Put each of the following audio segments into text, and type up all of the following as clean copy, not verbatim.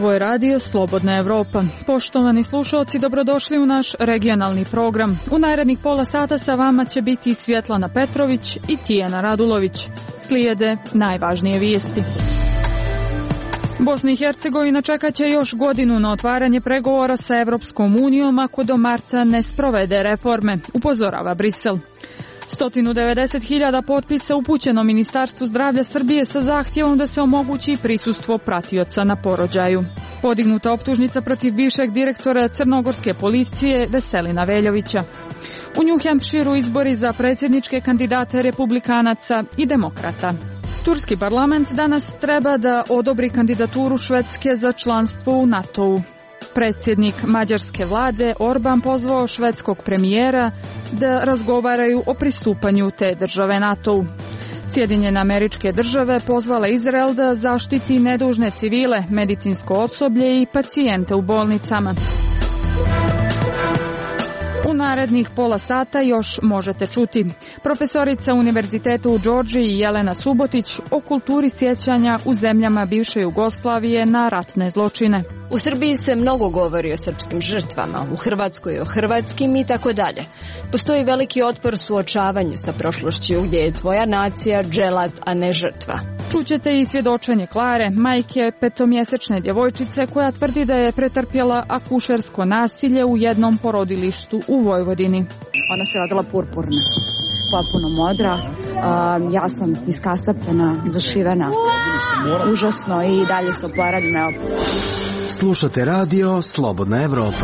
Ovo je radio Slobodna Evropa. Poštovani slušalci, dobrodošli u naš regionalni program. U narednih pola sata sa vama će biti Svjetlana Petrović i Tijana Radulović. Slijede najvažnije vijesti. Bosna i Hercegovina čekat će još godinu na otvaranje pregovora sa Evropskom unijom ako do marta ne sprovede reforme, upozorava Brisel. 190.000 potpisa upućeno Ministarstvu zdravlja Srbije sa zahtjevom da se omogući prisustvo pratioca na porođaju. Podignuta optužnica protiv bivšeg direktora crnogorske policije Veselina Veljovića. U New Hampshireu izbori za predsjedničke kandidate republikanaca i demokrata. Turski parlament danas treba da odobri kandidaturu Švedske za članstvo u NATO-u. Predsjednik mađarske vlade Orban pozvao švedskog premijera da razgovaraju o pristupanju te države NATO-u. Sjedinjene Američke Države pozvale Izrael da zaštiti nedužne civile, medicinsko osoblje i pacijente u bolnicama. U narednih pola sata još možete čuti profesorica Univerziteta u Džordžiji Jelena Subotić o kulturi sjećanja u zemljama bivše Jugoslavije na ratne zločine. U Srbiji se mnogo govori o srpskim žrtvama, u Hrvatskoj o hrvatskim i tako dalje. Postoji veliki otpor suočavanju sa prošlošću gdje je tvoja nacija dželat, a ne žrtva. Čućete i svjedočenje Klare, majke petomjesečne djevojčice koja tvrdi da je pretrpjela akušersko nasilje u jednom porodilištu u Vojvodini. Ona se rodila purpurna, potpuno modra, ja sam iskasapljena, zašivena, užasno i dalje se oporavim. Slušate radio Slobodna Evropa.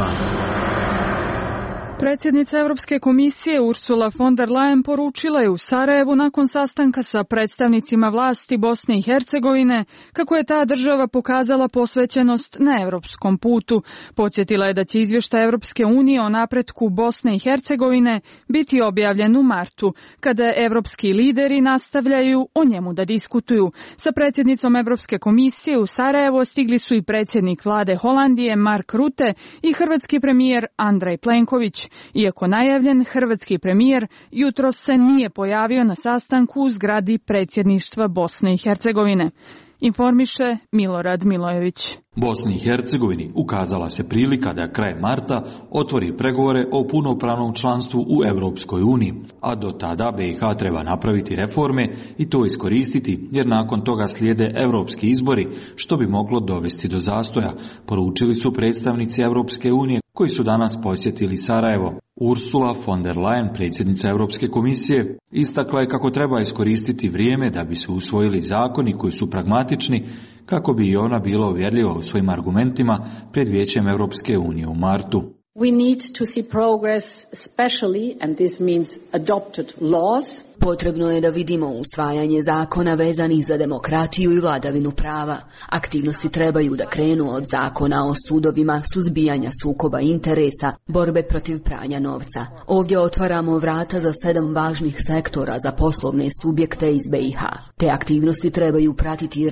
Predsjednica Europske komisije Ursula von der Leyen poručila je u Sarajevu nakon sastanka sa predstavnicima vlasti Bosne i Hercegovine kako je ta država pokazala posvećenost na europskom putu. Podsjetila je da će izvještaj Europske unije o napretku Bosne i Hercegovine biti objavljen u martu, kada europski lideri nastavljaju o njemu da diskutuju. Sa predsjednicom Europske komisije u Sarajevo stigli su i predsjednik vlade Holandije Mark Rutte i hrvatski premijer Andrej Plenković. Iako najavljen, hrvatski premijer jutros se nije pojavio na sastanku u zgradi predsjedništva Bosne i Hercegovine. Informiše Milorad Milojević. Bosni i Hercegovini ukazala se prilika da krajem marta otvori pregovore o punopravnom članstvu u Europskoj uniji, a do tada BiH treba napraviti reforme i to iskoristiti, jer nakon toga slijede europski izbori, što bi moglo dovesti do zastoja, poručili su predstavnici Europske unije koji su danas posjetili Sarajevo. Ursula von der Leyen, predsjednica Europske komisije, istakla je kako treba iskoristiti vrijeme da bi se usvojili zakoni koji su pragmatični, kako bi i ona bila uvjerljiva u svojim argumentima pred Vijećem Europske unije u martu. We need to see progress, especially, and this means adopted laws. Potrebno je da vidimo usvajanje zakona vezanih za demokratiju i vladavinu prava. Aktivnosti trebaju da krenu od zakona o sudovima, suzbijanja sukoba interesa, borbe protiv pranja novca. Ovdje otvaramo vrata za 7 važnih sektora za poslovne subjekte iz BiH. Te aktivnosti trebaju pratiti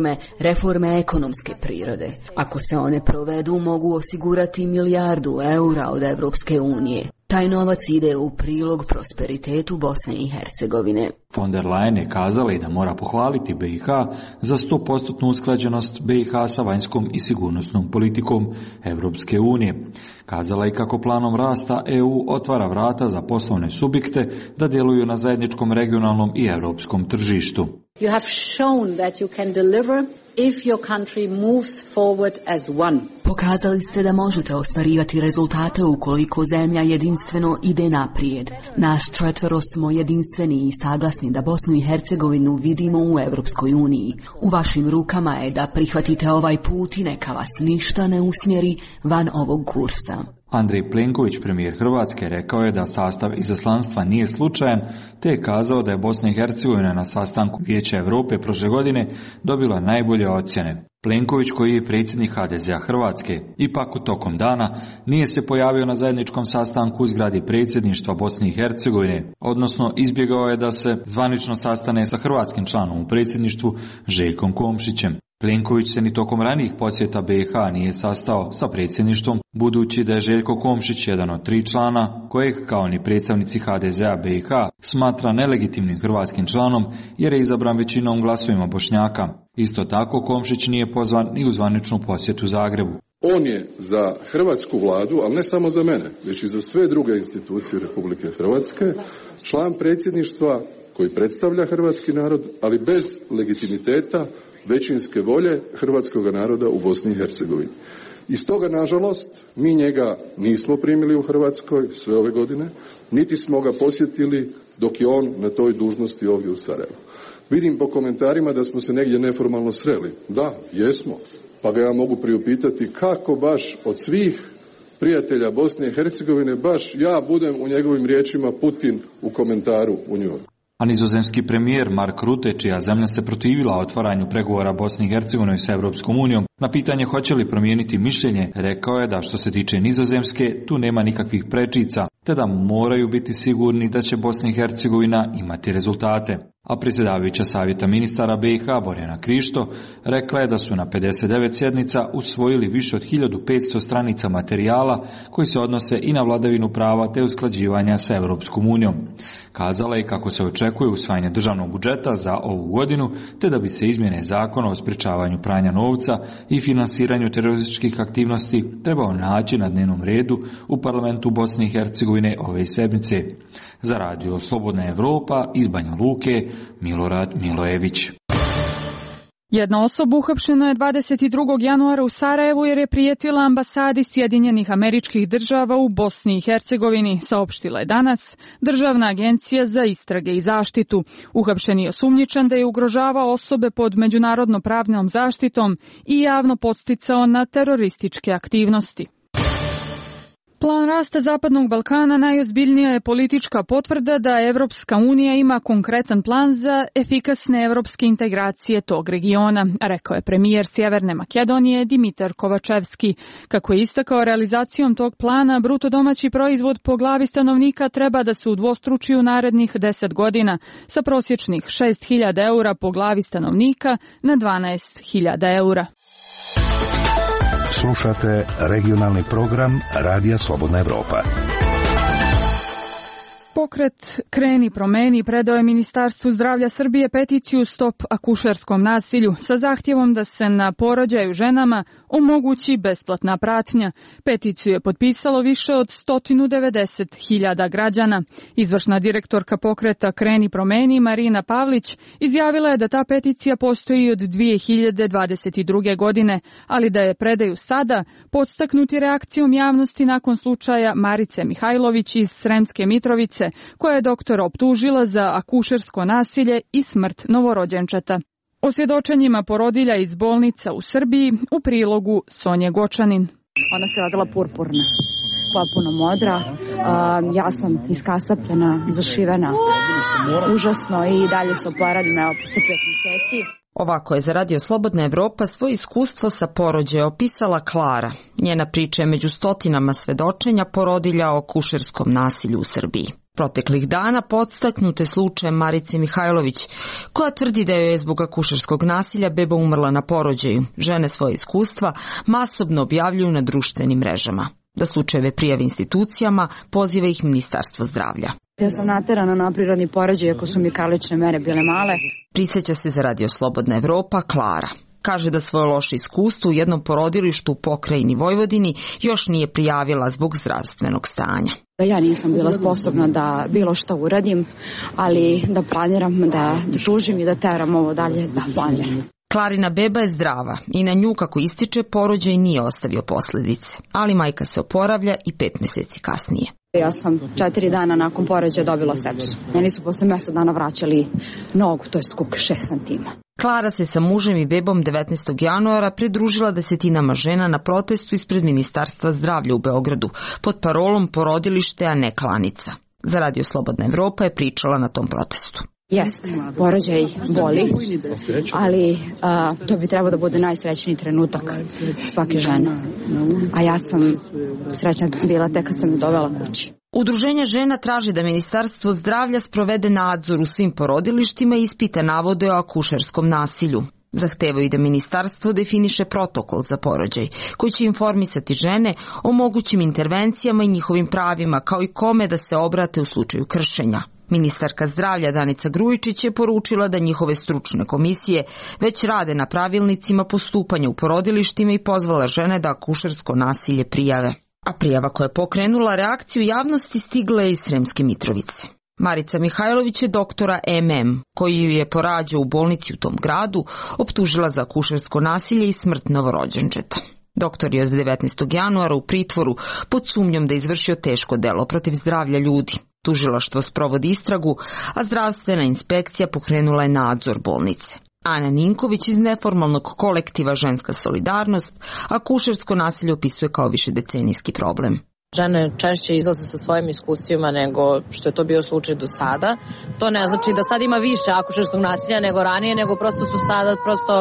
reforme ekonomske prirode. Ako se one provedu, mogu osigurati €1 milijardu od Evropske unije. Taj novac ide u prilog prosperitetu Bosne i Hercegovine. Von der Leyen je kazala i da mora pohvaliti BiH za 100% usklađenost BiH sa vanjskom i sigurnosnom politikom Evropske unije. Kazala je kako planom rasta EU otvara vrata za poslovne subjekte da djeluju na zajedničkom regionalnom i europskom tržištu. You have shown that you can deliver if your country moves forward as one. Pokazali ste da možete ostvarivati rezultate ukoliko zemlja jedinstveno ide naprijed. Nas 4 smo jedinstveni i saglasni da Bosnu i Hercegovinu vidimo u Europskoj uniji. U vašim rukama je da prihvatite ovaj put i neka vas ništa ne usmjeri van ovog kursa. Andrej Plenković, premijer Hrvatske, rekao je da sastav izaslanstva nije slučajan, te je kazao da je Bosna i Hercegovina na sastanku Vijeća Europe prošle godine dobila najbolje ocjene. Plenković, koji je predsjednik HDZ-a Hrvatske, ipak u tokom dana nije se pojavio na zajedničkom sastanku u zgradi predsjedništva Bosne i Hercegovine, odnosno izbjegao je da se zvanično sastane sa hrvatskim članom u predsjedništvu Željkom Komšićem. Plenković se ni tokom ranijih posjeta BiH nije sastao sa predsjedništvom, budući da je Željko Komšić jedan od 3 člana, kojeg kao ni predstavnici HDZ-a BiH smatra nelegitimnim hrvatskim članom jer je izabran većinom glasovima Bošnjaka. Isto tako Komšić nije pozvan ni u zvaničnu posjetu Zagrebu. On je za hrvatsku vladu, ali ne samo za mene, već i za sve druge institucije Republike Hrvatske, član predsjedništva koji predstavlja hrvatski narod, ali bez legitimiteta većinske volje hrvatskog naroda u Bosni i Hercegovini. I stoga, nažalost, mi njega nismo primili u Hrvatskoj sve ove godine, niti smo ga posjetili dok je on na toj dužnosti ovdje u Sarajevu. Vidim po komentarima da smo se negdje neformalno sreli. Da, jesmo. Pa ga ja mogu priupitati kako baš od svih prijatelja Bosne i Hercegovine baš ja budem u njegovim riječima Putin u komentaru u New Yorku. A nizozemski premijer Mark Rutte, čija zemlja se protivila otvaranju pregovora Bosne i Hercegovine s Europskom unijom, na pitanje hoće li promijeniti mišljenje, rekao je da što se tiče Nizozemske, tu nema nikakvih prečica, te da moraju biti sigurni da će Bosna i Hercegovina imati rezultate. A predsjedavajuća savjeta ministara BiH Borjana Krišto rekla je da su na 59 sjednica usvojili više od 1500 stranica materijala koji se odnose i na vladavinu prava te usklađivanja sa Europskom unijom. Kazala je kako se očekuje usvajanje državnog budžeta za ovu godinu, te da bi se izmjene zakona o sprječavanju pranja novca i finansiranju terorističkih aktivnosti trebao naći na dnevnom redu u parlamentu Bosne i Hercegovine ove sedmice. Za radio Slobodna Evropa iz Banja Luke, Milorad Milojević. Jedna osoba uhapšena je 22. januara u Sarajevu jer je prijetila ambasadi Sjedinjenih Američkih Država u Bosni i Hercegovini, saopštila je danas Državna agencija za istrage i zaštitu. Uhapšen je osumnjičen da je ugrožavao osobe pod međunarodno pravnom zaštitom i javno podsticao na terorističke aktivnosti. Plan rasta Zapadnog Balkana najozbiljnija je politička potvrda da Evropska unija ima konkretan plan za efikasne evropske integracije tog regiona, rekao je premijer Sjeverne Makedonije Dimitar Kovačevski. Kako je istakao, realizacijom tog plana bruto domaći proizvod po glavi stanovnika treba da se udvostruči u narednih 10 godina sa prosječnih 6.000 eura po glavi stanovnika na 12.000 eura. Slušate regionalni program Radija Slobodna Evropa. Pokret Kreni promeni predao je Ministarstvu zdravlja Srbije peticiju Stop akušerskom nasilju sa zahtjevom da se na porođaju ženama omogući besplatna pratnja. Peticiju je potpisalo više od 190.000 građana. Izvršna direktorka pokreta Kreni promeni Marina Pavlić izjavila je da ta peticija postoji od 2022. godine, ali da je predaju sada podstaknuti reakcijom javnosti nakon slučaja Marice Mihajlović iz Sremske Mitrovice, koja je doktora optužila za akušersko nasilje i smrt novorođenčeta. O svjedočenjima porodilja iz bolnica u Srbiji u prilogu Sonje Gočanin. Ona se rodila purpurna, potpuno modra. Ja sam iskasapljena, zašivena, užasno i dalje se oporavim posle 5 mjeseci. Ovako je za Radio Slobodna Evropa svoje iskustvo sa porođajem opisala Klara. Njena priča je među stotinama svedočenja porodilja o akušerskom nasilju u Srbiji. Proteklih dana podstaknute slučajem Marice Mihajlović, koja tvrdi da joj je zbog akušerskog nasilja beba umrla na porođaju. Žene svoje iskustva masovno objavljuju na društvenim mrežama. Da slučajeve prijave institucijama, poziva ih Ministarstvo zdravlja. Ja sam naterana na prirodni porođaj, ako su mi karlične mere bile male. Prisjeća se za Radio Slobodna Evropa Klara. Kaže da svoje loše iskustvo u jednom porodilištu u pokrajini Vojvodini još nije prijavila zbog zdravstvenog stanja. Ja nisam bila sposobna da bilo što uradim, ali da planiram, da tužim i da teram ovo dalje, da planiram. Klarina beba je zdrava i na nju, kako ističe, porođaj nije ostavio posljedice, ali majka se oporavlja i 5 mjeseci kasnije. Ja sam 4 dana nakon porođaja dobila sepsu. Meni su posle mjesec dana vraćali nogu, to je skuk 6 santima. Klara se sa mužem i bebom 19. januara pridružila desetinama žena na protestu ispred Ministarstva zdravlja u Beogradu pod parolom porodilište, a ne klanica. Za Radio Slobodna Evropa je pričala na tom protestu. Jeste, porođaj boli, ali to bi trebao da bude najsrećniji trenutak svake žene. A ja sam srećna bila tek kad sam je dovela kući. Udruženje žena traži da Ministarstvo zdravlja sprovede nadzor u svim porodilištima i ispita navode o akušerskom nasilju. Zahtevaju da ministarstvo definiše protokol za porođaj, koji će informisati žene o mogućim intervencijama i njihovim pravima, kao i kome da se obrate u slučaju kršenja. Ministarka zdravlja Danica Grujičić je poručila da njihove stručne komisije već rade na pravilnicima postupanja u porodilištima i pozvala žene da akušersko nasilje prijave. A prijava koja je pokrenula reakciju javnosti stigla je iz Sremske Mitrovice. Marica Mihajlović je doktora MM, koji ju je porađao u bolnici u tom gradu, optužila za akušersko nasilje i smrt novorođenčeta. Doktor je od 19. januara u pritvoru pod sumnjom da je izvršio teško delo protiv zdravlja ljudi. Tužilaštvo sprovodi istragu, a zdravstvena inspekcija pokrenula je nadzor bolnice. Ana Ninković iz neformalnog kolektiva Ženska solidarnost akušersko nasilje opisuje kao višedecenijski problem. Žene češće izlaze sa svojim iskustvima nego što je to bio slučaj do sada. To ne znači da sad ima više akušerskog nasilja nego ranije, nego prosto su sada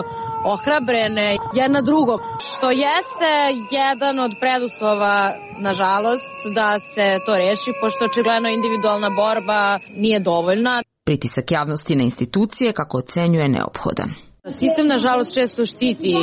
ohrabrene jedna drugog. Što jeste jedan od preduslova, nažalost, da se to reši, pošto očigledno individualna borba nije dovoljna. Pritisak javnosti na institucije, kako ocenjuje, neophodan. Sistem, nažalost, često štiti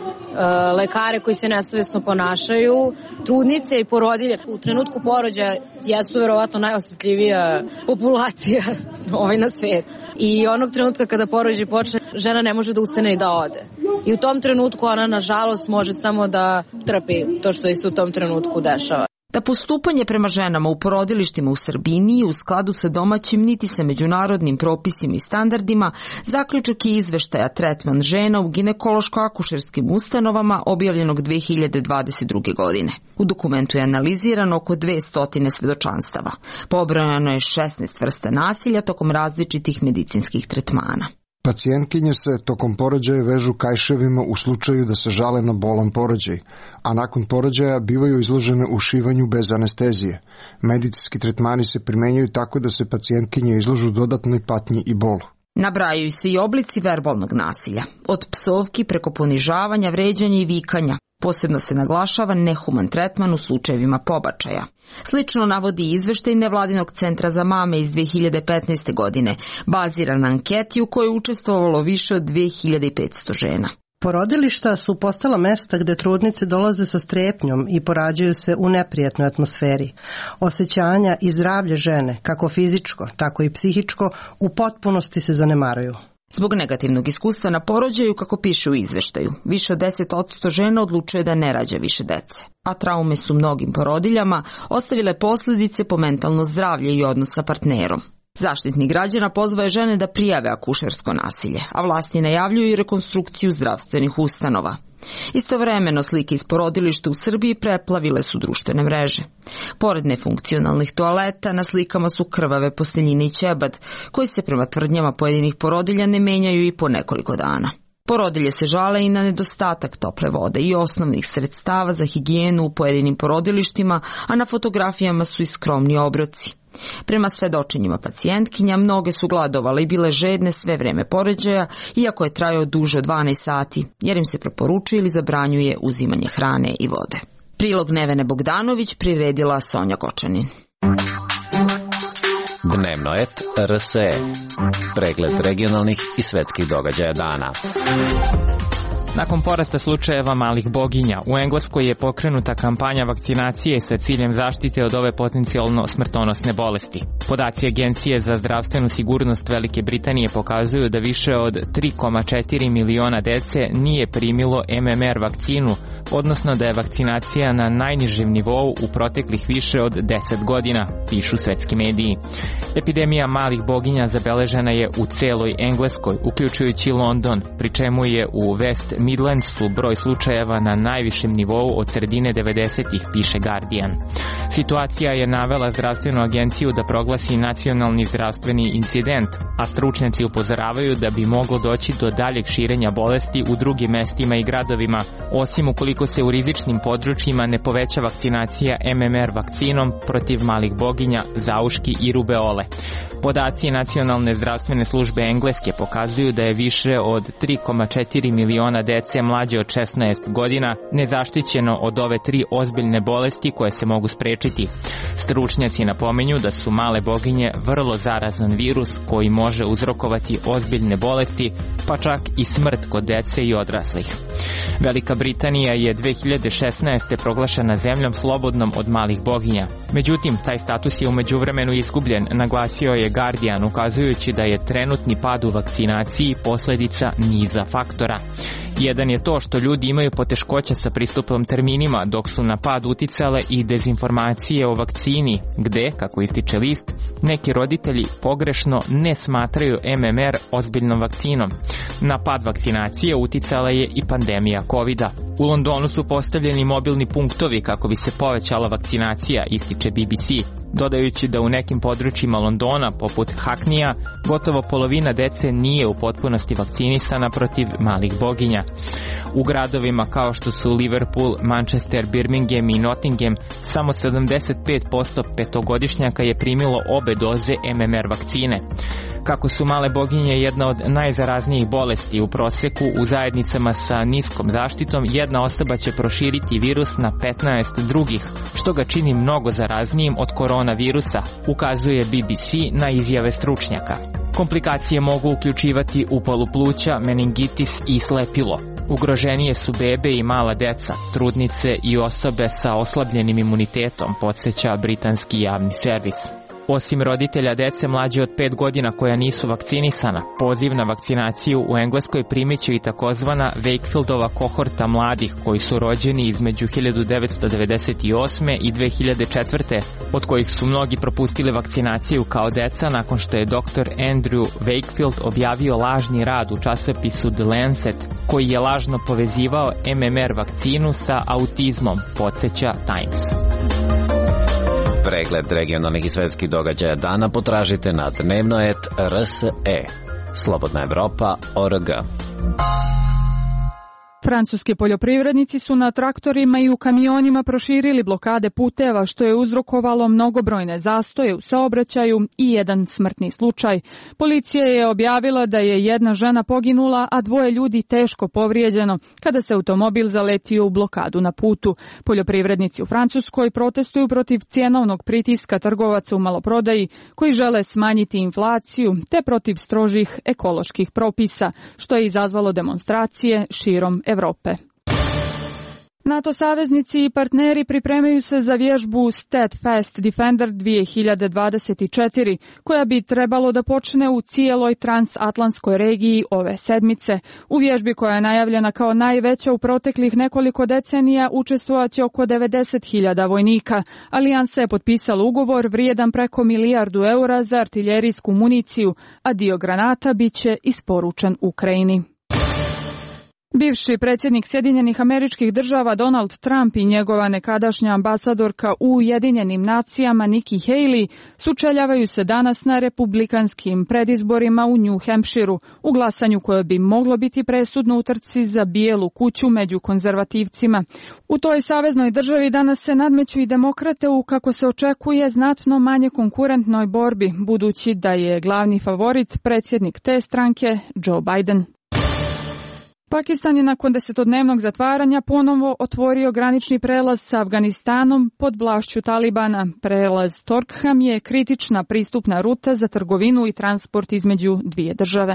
lekare koji se nesavjesno ponašaju, trudnice i porodilje. U trenutku porođaja jesu verovatno najosjetljivija populacija na svijetu. I onog trenutka kada porođaj počne, žena ne može da ustane i da ode. I u tom trenutku ona, nažalost, može samo da trpi to što se u tom trenutku dešava. Da postupanje prema ženama u porodilištima u Srbiji nije u skladu sa domaćim niti sa međunarodnim propisima i standardima, zaključak je izveštaja Tretman žena u ginekološko-akušerskim ustanovama objavljenog 2022. godine. U dokumentu je analizirano oko 200 svedočanstava. Pobrojano je 16 vrsta nasilja tokom različitih medicinskih tretmana. Pacijentkinje se tokom porođaja vežu kajševima u slučaju da se žale na bolan porođaj, a nakon porođaja bivaju izložene ušivanju bez anestezije. Medicinski tretmani se primenjaju tako da se pacijentkinje izložu dodatnoj patnji i bolu. Nabrajaju se i oblici verbalnog nasilja, od psovki preko ponižavanja, vređanja i vikanja. Posebno se naglašava nehuman tretman u slučajevima pobačaja. Slično navodi izveštaj Nevladinog centra za mame iz 2015. godine, baziran na anketi u kojoj je učestvovalo više od 2500 žena. Porodilišta su postala mesta gde trudnice dolaze sa strepnjom i porađaju se u neprijatnoj atmosferi. Osjećanja i zdravlje žene, kako fizičko, tako i psihičko, u potpunosti se zanemaruju. Zbog negativnog iskustva na porođaju, kako piše u izveštaju, više od 10% žena odlučuje da ne rađa više dece. A traume su mnogim porodiljama ostavile posljedice po mentalno zdravlje i odnos sa partnerom. Zaštitnik građana pozvao je žene da prijave akušersko nasilje, a vlasti najavljuju i rekonstrukciju zdravstvenih ustanova. Istovremeno slike iz porodilišta u Srbiji preplavile su društvene mreže. Pored nefunkcionalnih toaleta, na slikama su krvave posteljine i ćebad, koji se prema tvrdnjama pojedinih porodilja ne menjaju i po nekoliko dana. Porodilje se žale i na nedostatak tople vode i osnovnih sredstava za higijenu u pojedinim porodilištima, a na fotografijama su i skromni obroci. Prema svedočenjima pacijentkinja, mnoge su gladovale i bile žedne sve vreme porođaja, iako je trajao duže od 12 sati, jer im se preporučuje ili zabranjuje uzimanje hrane i vode. Prilog Nevene Bogdanović priredila Sonja Gočanin. Dnevno et RSE. Pregled regionalnih i svetskih događaja dana. Nakon porasta slučajeva malih boginja, u Engleskoj je pokrenuta kampanja vakcinacije sa ciljem zaštite od ove potencijalno smrtonosne bolesti. Podaci Agencije za zdravstvenu sigurnost Velike Britanije pokazuju da više od 3,4 miliona dece nije primilo MMR vakcinu, odnosno da je vakcinacija na najnižem nivou u proteklih više od 10 godina, pišu svetski mediji. Epidemija malih boginja zabeležena je u celoj Engleskoj, uključujući London, pri čemu je u West Midlandsu broj slučajeva na najvišem nivou od sredine 90-ih, piše Guardian. Situacija je navela zdravstvenu agenciju da proglasi nacionalni zdravstveni incident, a stručnjaci upozoravaju da bi moglo doći do daljeg širenja bolesti u drugim mestima i gradovima, osim ukoliko se u rizičnim područjima ne poveća vakcinacija MMR vakcinom protiv malih boginja, zauški i rubeole. Podaci Nacionalne zdravstvene službe Engleske pokazuju da je više od 3,4 miliona dece mlađe od 16 godina nezaštićeno od ove 3 ozbiljne bolesti koje se mogu sprečiti izlečiti. Stručnjaci napominju da su male boginje vrlo zarazan virus koji može uzrokovati ozbiljne bolesti, pa čak i smrt kod dece i odraslih. Velika Britanija je 2016. proglašena zemljom slobodnom od malih boginja. Međutim, taj status je u međuvremenu izgubljen, naglasio je Guardian, ukazujući da je trenutni pad u vakcinaciji posljedica niza faktora. Jedan je to što ljudi imaju poteškoća sa pristupom terminima, dok su na pad uticale i dezinformacije o vakcini, gde, kako ističe list, neki roditelji pogrešno ne smatraju MMR ozbiljnom vakcinom. Na pad vakcinacije uticala je i pandemija COVID-a. U Londonu su postavljeni mobilni punktovi kako bi se povećala vakcinacija, ističe BBC, dodajući da u nekim područjima Londona, poput Hackneya, gotovo polovina dece nije u potpunosti vakcinisana protiv malih boginja. U gradovima kao što su Liverpool, Manchester, Birmingham i Nottingham, samo 75% petogodišnjaka je primilo obe doze MMR vakcine. Kako su male boginje jedna od najzaraznijih bolesti u proseku u zajednicama sa niskom zaštitom, jedna osoba će proširiti virus na 15 drugih, što ga čini mnogo zaraznijim od koronavirusa, ukazuje BBC na izjave stručnjaka. Komplikacije mogu uključivati upalu pluća, meningitis i slepilo. Ugroženije su bebe i mala deca, trudnice i osobe sa oslabljenim imunitetom, podsjeća britanski javni servis. Osim roditelja dece mlađe od 5 godina koja nisu vakcinisana, poziv na vakcinaciju u Engleskoj primiće i takozvana Wakefieldova kohorta mladih koji su rođeni između 1998. i 2004. od kojih su mnogi propustili vakcinaciju kao deca nakon što je dr. Andrew Wakefield objavio lažni rad u časopisu The Lancet, koji je lažno povezivao MMR vakcinu sa autizmom, podsjeća Times. Pregled regionalnih i svetskih događaja dana potražite na dnevnoet.rse. Slobodna Evropa.org. Francuski poljoprivrednici su na traktorima i u kamionima proširili blokade puteva, što je uzrokovalo mnogobrojne zastoje u saobraćaju i jedan smrtni slučaj. Policija je objavila da je jedna žena poginula, a 2 ljudi teško povrijeđeno kada se automobil zaletio u blokadu na putu. Poljoprivrednici u Francuskoj protestuju protiv cjenovnog pritiska trgovaca u maloprodaji koji žele smanjiti inflaciju, te protiv strožih ekoloških propisa, što je izazvalo demonstracije širom Evrope. NATO saveznici i partneri pripremaju se za vježbu Steadfast Defender 2024, koja bi trebalo da počne u cijeloj transatlantskoj regiji ove sedmice. U vježbi, koja je najavljena kao najveća u proteklih nekoliko decenija, učestvovaće oko 90.000 vojnika. Alijansa je potpisala ugovor vrijedan preko €1.000.000 za artiljerijsku municiju, a dio granata biće isporučen Ukrajini. Bivši predsjednik Sjedinjenih Američkih Država Donald Trump i njegova nekadašnja ambasadorka u Ujedinjenim nacijama Nikki Haley sučeljavaju se danas na republikanskim predizborima u New Hampshireu, u glasanju koje bi moglo biti presudno u trci za Bijelu kuću među konzervativcima. U toj saveznoj državi danas se nadmeću i demokrate u, kako se očekuje, znatno manje konkurentnoj borbi, budući da je glavni favorit predsjednik te stranke Joe Biden. Pakistan je nakon 10-dnevnog zatvaranja ponovo otvorio granični prelaz sa Afganistanom pod vlašću Talibana. Prelaz Torkham je kritična pristupna ruta za trgovinu i transport između dvije države.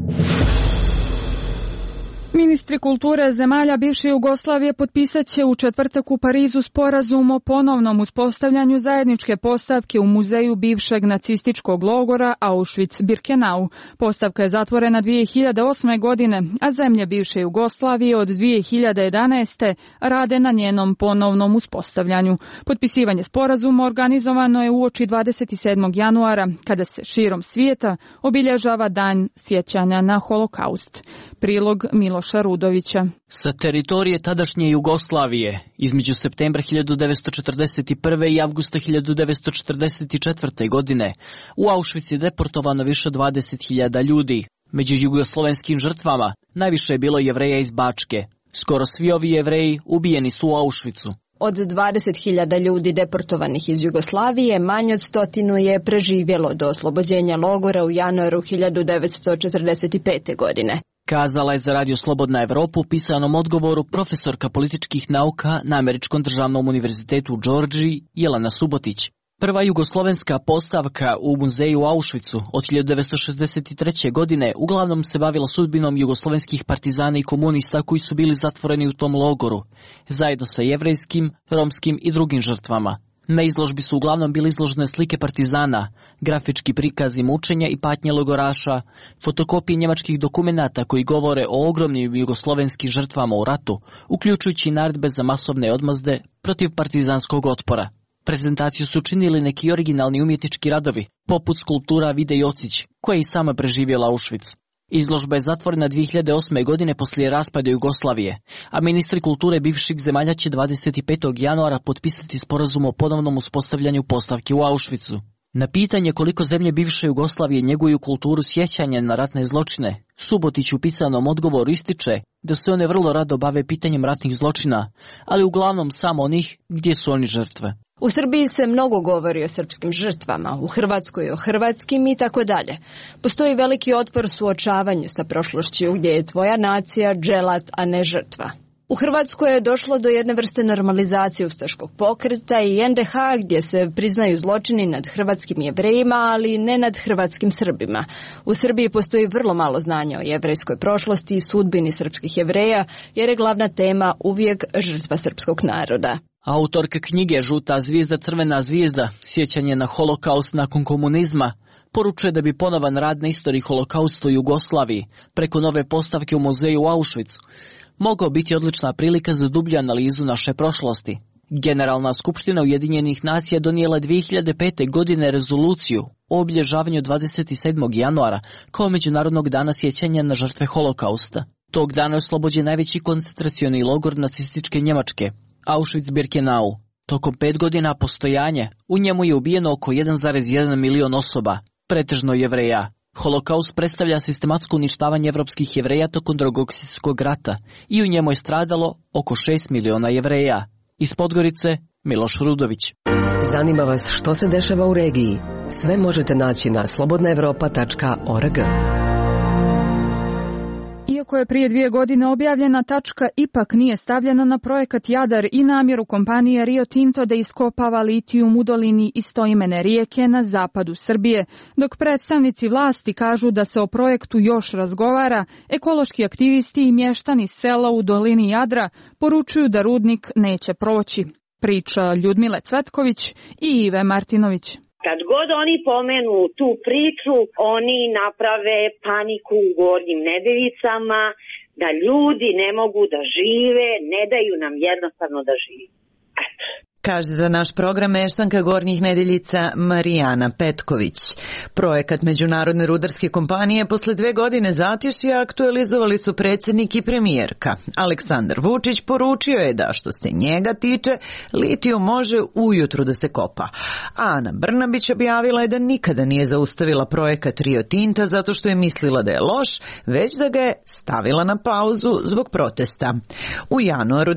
Ministri kulture zemalja bivše Jugoslavije potpisat će u četvrtak u Parizu sporazum o ponovnom uspostavljanju zajedničke postavke u muzeju bivšeg nacističkog logora Auschwitz-Birkenau. Postavka je zatvorena 2008. godine, a zemlje bivše Jugoslavije od 2011. rade na njenom ponovnom uspostavljanju. Potpisivanje sporazuma organizovano je uoči 27. januara, kada se širom svijeta obilježava Dan sjećanja na Holokaust. Prilog Miloša Rudovića. Sa teritorije tadašnje Jugoslavije između septembra 1941. i avgusta 1944. godine u Auschwitz je deportovano više 20.000 ljudi. Među jugoslovenskim žrtvama najviše je bilo Jevreja iz Bačke. Skoro svi ovi Jevreji ubijeni su u Auschwitzu. Od 20.000 ljudi deportovanih iz Jugoslavije, manje od 100 je preživjelo do oslobođenja logora u januaru 1945. godine. Kazala je za Radio Slobodna Evropa u pisanom odgovoru profesorka političkih nauka na Američkom državnom univerzitetu u Džordžiji Jelena Subotić. Prva jugoslovenska postavka u muzeju u Auschwitzu od 1963. godine uglavnom se bavila sudbinom jugoslovenskih partizana i komunista koji su bili zatvoreni u tom logoru, zajedno sa jevrejskim, romskim i drugim žrtvama. Na izložbi su uglavnom bili izložene slike partizana, grafički prikazi mučenja i patnje logoraša, fotokopije njemačkih dokumenata koji govore o ogromnim jugoslovenskim žrtvama u ratu, uključujući naredbe za masovne odmazde protiv partizanskog otpora. Prezentaciju su činili neki originalni umjetnički radovi, poput skulptura Vide Jocić, koja je i sama preživjela Auschwitz. Izložba je zatvorena 2008. godine poslije raspada Jugoslavije, a ministri kulture bivših zemalja će 25. januara potpisati sporazum o ponovnom uspostavljanju postavke u Auschwitzu. Na pitanje koliko zemlje bivše Jugoslavije njeguju kulturu sjećanja na ratne zločine, Subotić u pisanom odgovoru ističe da se one vrlo rado bave pitanjem ratnih zločina, ali uglavnom samo onih gdje su oni žrtve. U Srbiji se mnogo govori o srpskim žrtvama, u Hrvatskoj o hrvatskim i tako dalje. Postoji veliki otpor suočavanju sa prošlošću gdje je tvoja nacija dželat, a ne žrtva. U Hrvatskoj je došlo do jedne vrste normalizacije ustaškog pokreta i NDH gdje se priznaju zločini nad hrvatskim Jevrejima, ali ne nad hrvatskim Srbima. U Srbiji postoji vrlo malo znanja o jevrejskoj prošlosti i sudbini srpskih Jevreja, jer je glavna tema uvijek žrtva srpskog naroda. Autorka knjige Žuta zvijezda, crvena zvijezda, sjećanje na holokaust nakon komunizma, poručuje da bi ponovan rad na istoriji holokausta u Jugoslaviji preko nove postavke u muzeju u Auschwitzu mogao biti odlična prilika za dublju analizu naše prošlosti. Generalna skupština Ujedinjenih nacija donijela 2005. godine rezoluciju o obilježavanju 27. januara kao Međunarodnog dana sjećanja na žrtve holokausta. Tog dana je oslobođen najveći koncentracioni logor nacističke Njemačke, Auschwitz-Birkenau. Tokom 5 godina postojanja u njemu je ubijeno oko 1,1 milion osoba, pretežno Jevreja. Holokaust predstavlja sistematsko uništavanje evropskih Jevreja tokom Drugog svjetskog rata i u njemu je stradalo oko 6 miliona Jevreja. Iz Podgorice, Miloš Rudović. Zanima vas što se dešava u regiji? Sve možete naći na slobodnaevropa.org. Iako je prije 2 godine objavljena tačka, ipak nije stavljena na projekat Jadar i namjeru kompanije Rio Tinto da iskopava litijum u dolini istoimene rijeke na zapadu Srbije. Dok predstavnici vlasti kažu da se o projektu još razgovara, ekološki aktivisti i mještani sela u dolini Jadra poručuju da rudnik neće proći. Priča Ljudmile Cvetković i Ive Martinović. Kad god oni pomenu tu priču, oni naprave paniku u Gornjim Nedeljicama, da ljudi ne mogu da žive, ne daju nam jednostavno da žive. Eto. Kaže za naš program meštanka Gornjih Nedeljica Marijana Petković. Projekat Međunarodne rudarske kompanije posle 2 godine zatješća aktualizovali su predsjednik i premijerka. Aleksandar Vučić poručio je da što se njega tiče, litijum može ujutru da se kopa. Ana Brnabić objavila je da nikada nije zaustavila projekat Rio Tinta zato što je mislila da je loš, već da ga je stavila na pauzu zbog protesta. U januaru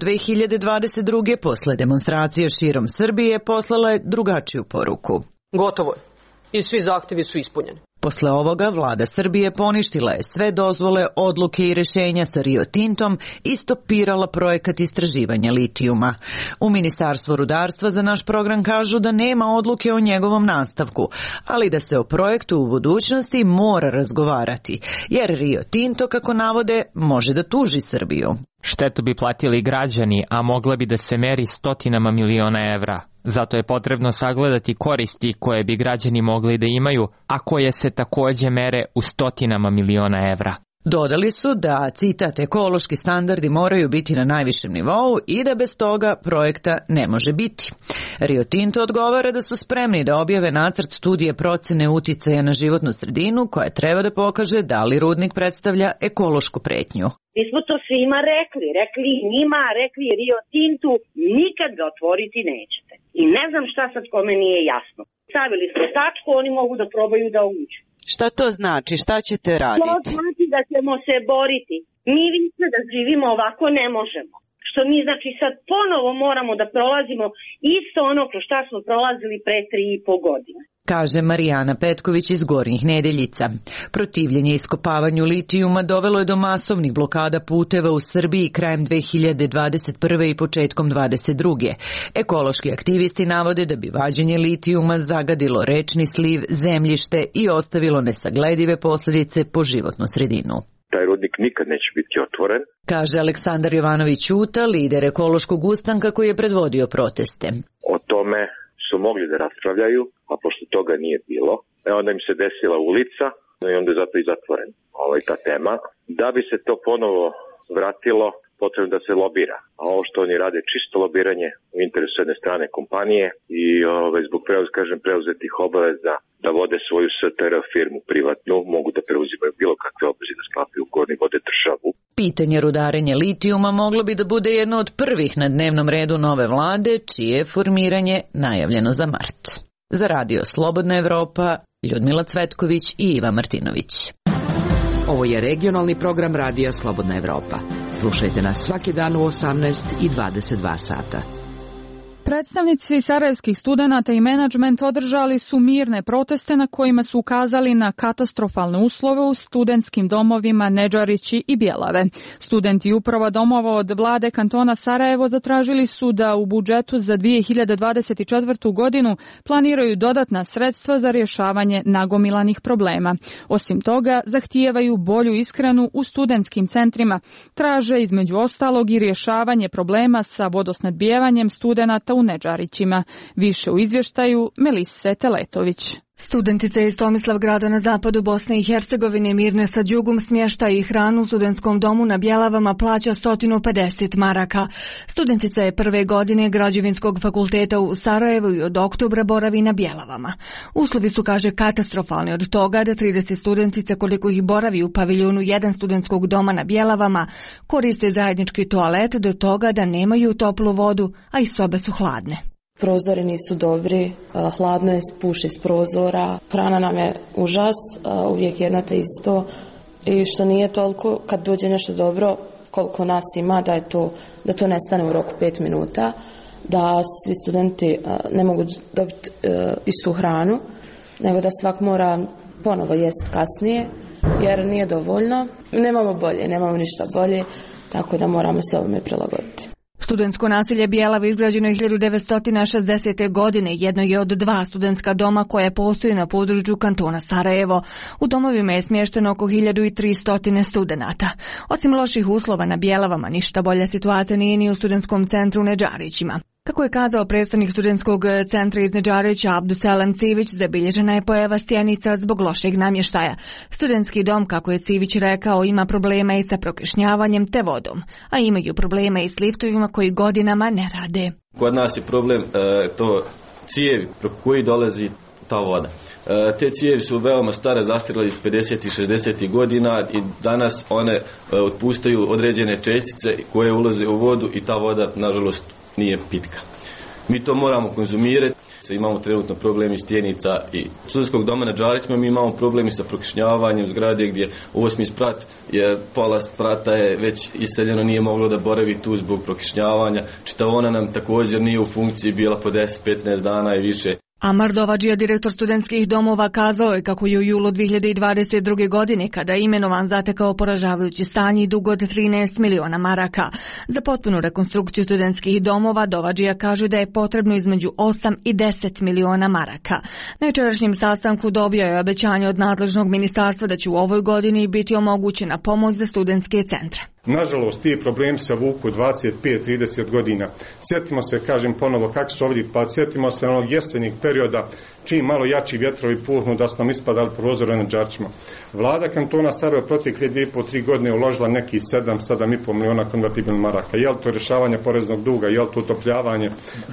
2022. posle demonstracije širom Srbije poslala je drugačiju poruku. Gotovo je. I svi zahtjevi su ispunjeni. Posle ovoga vlada Srbije poništila je sve dozvole, odluke i rješenja sa Rio Tintom i stopirala projekat istraživanja litijuma. U Ministarstvu rudarstva za naš program kažu da nema odluke o njegovom nastavku, ali da se o projektu u budućnosti mora razgovarati, jer Rio Tinto, kako navode, može da tuži Srbiju. Štetu bi platili građani, a mogla bi da se meri stotinama miliona evra. Zato je potrebno sagledati koristi koje bi građani mogli da imaju, a koje se također mere u stotinama miliona evra. Dodali su da, citat, ekološki standardi moraju biti na najvišem nivou i da bez toga projekta ne može biti. Rio Tinto odgovara da su spremni da objave nacrt studije procene uticaja na životnu sredinu koja treba da pokaže da li rudnik predstavlja ekološku pretnju. Mi smo to svima rekli njima, rekli Rio Tintu, nikad ga otvoriti nećete. I ne znam šta sad kome nije jasno. Stavili smo tačku, oni mogu da probaju da uđu. Šta to znači? Šta ćete raditi? To znači da ćemo se boriti. Mi više da živimo ovako ne možemo. Što mi znači sad ponovo moramo da prolazimo isto ono kroz šta smo prolazili pre 3,5 godine. kaže Marijana Petković iz Gornjih Nedeljica. Protivljenje iskopavanju litijuma dovelo je do masovnih blokada puteva u Srbiji krajem 2021. i početkom 2022. Ekološki aktivisti navode da bi vađenje litijuma zagadilo rečni sliv, zemljište i ostavilo nesagledive posljedice po životnu sredinu. Taj rudnik nikad neće biti otvoren, kaže Aleksandar Jovanović Ćuta, lider ekološkog ustanka koji je predvodio proteste. O tome su mogli da raspravljaju, a pošto toga nije bilo, onda im se desila ulica i onda je zato i zatvoren ta tema. Da bi se to ponovo vratilo, potrebno da se lobira. A ovo što oni rade čisto lobiranje u interesu jedne strane kompanije i zbog preuzetih obaveza da vode svoju STR firmu privatnu, mogu da preuzimaju bilo kakve obaveze da sklapaju ugovor i vode državu. Pitanje rudarenja litijuma moglo bi da bude jedno od prvih na dnevnom redu nove vlade, čije je formiranje najavljeno za mart. Za Radio Slobodna Evropa, Ljudmila Cvetković i Iva Martinović. Ovo je regionalni program Radija Slobodna Evropa. Slušajte nas svaki dan u 18 i 22 sata. Predstavnici sarajevskih studenata i menadžment održali su mirne proteste na kojima su ukazali na katastrofalne uslove u studentskim domovima Nedžarići i Bjelave. Studenti uprava domova od vlade kantona Sarajevo zatražili su da u budžetu za 2024. godinu planiraju dodatna sredstva za rješavanje nagomilanih problema. Osim toga, zahtijevaju bolju ishranu u studentskim centrima. Traže između ostalog i rješavanje problema sa vodosnabdijevanjem studenata u Nedžarićima. Više u izvještaju Melise Teletović. Studentice iz Tomislavgrada na zapadu Bosne i Hercegovine Mirne Sađugum smješta i hranu u studentskom domu na Bjelavama plaća 150 maraka. Studentica je prve godine Građevinskog fakulteta u Sarajevu i od oktobra boravi na Bjelavama. Uslovi su, kaže, katastrofalni, od toga da 30 studentice koliko ih boravi u paviljonu 1 studentskog doma na Bjelavama koriste zajednički toalet, do toga da nemaju toplu vodu, a i sobe su hladne. Prozori nisu dobri, hladno je, puši iz prozora, hrana nam je užas, uvijek jedno te isto i što nije toliko kad dođe nešto dobro koliko nas ima da to nestane u roku 5 minuta, da svi studenti ne mogu dobiti istu hranu, nego da svak mora ponovo jesti kasnije jer nije dovoljno. Nemamo ništa bolje, tako da moramo se ovome prilagoditi. Studentsko naselje Bjelava izgrađeno je 1960. godine, jedno je od 2 studentska doma koje postoji na području kantona Sarajevo. U domovima je smješteno oko 1300 studenata. Osim loših uslova na Bjelavama, ništa bolja situacija nije ni u studentskom centru u Nedžarićima. Kako je kazao predstavnik studentskog centra iz Nedžarića Abduselam Civić, zabilježena je pojava stjenica zbog lošeg namještaja. Studentski dom, kako je Civić rekao, ima problema i sa prokišnjavanjem te vodom, a imaju problema i s liftovima koji godinama ne rade. Kod nas je problem to cijevi preko koji dolazi ta voda. Te cijevi su veoma stare, zastarjele iz 50. i 60. godina i danas one otpuštaju određene čestice koje ulaze u vodu i ta voda, nažalost, nije pitka. Mi to moramo konzumirati. Imamo trenutno problemi stjenica i studentskog doma na Nedžarićima, mi imamo problemi sa prokišnjavanjem zgrade gdje 8. sprat je pola sprata je već iseljeno, nije moglo da boravi tu zbog prokišnjavanja. Čitavona nam također nije u funkciji, bila po 10-15 dana i više. Amar Dovadžija, direktor studentskih domova, kazao je kako je u julu 2022. godine, kada je imenovan, zatekao poražavajuće stanje i dug od 13 miliona maraka. Za potpunu rekonstrukciju studentskih domova Dovadžija kaže da je potrebno između 8 i 10 miliona maraka. Na jučerašnjem sastanku dobio je obećanje od nadležnog ministarstva da će u ovoj godini biti omogućena pomoć za studentske centre. Nažalost, ti problemi se vuku 25-30 godina. Sjetimo se, kažem ponovo, kako su ovdje, pa sjetimo se onog jesenjeg perioda, čim malo jači vjetrovi puhnu da su nam ispadali prozore na Nedžarićima. Vlada kantona Sarajevo protekle 2,5-3 godine uložila nekih 7,5 miliona konvertibilnih maraka. Je li to rješavanje poreznog duga, je li to utopljavanje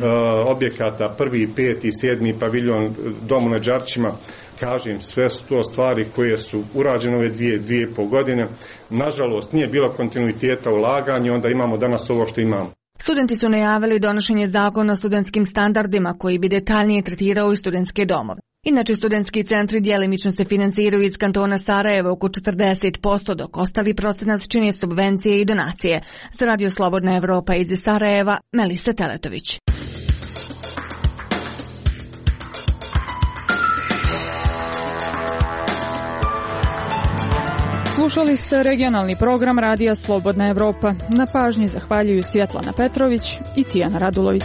objekata, 1., 5. i 7. paviljon domu na Nedžarićima? Kažem, sve su to stvari koje su urađene ove 2,5 godine. Nažalost, nije bilo kontinuiteta ulaganja, onda imamo danas ovo što imamo. Studenti su najavili donošenje zakona o studentskim standardima koji bi detaljnije tretirao i studentske domove. Inače, studentski centri djelimično se financiraju iz kantona Sarajevo oko 40%, dok ostali procenat čine subvencije i donacije. Za Radio Slobodna Evropa iz Sarajeva, Melisa Teletović. Slušali ste regionalni program Radija Slobodna Evropa. Na pažnji zahvaljuju Svjetlana Petrović i Tijana Radulović.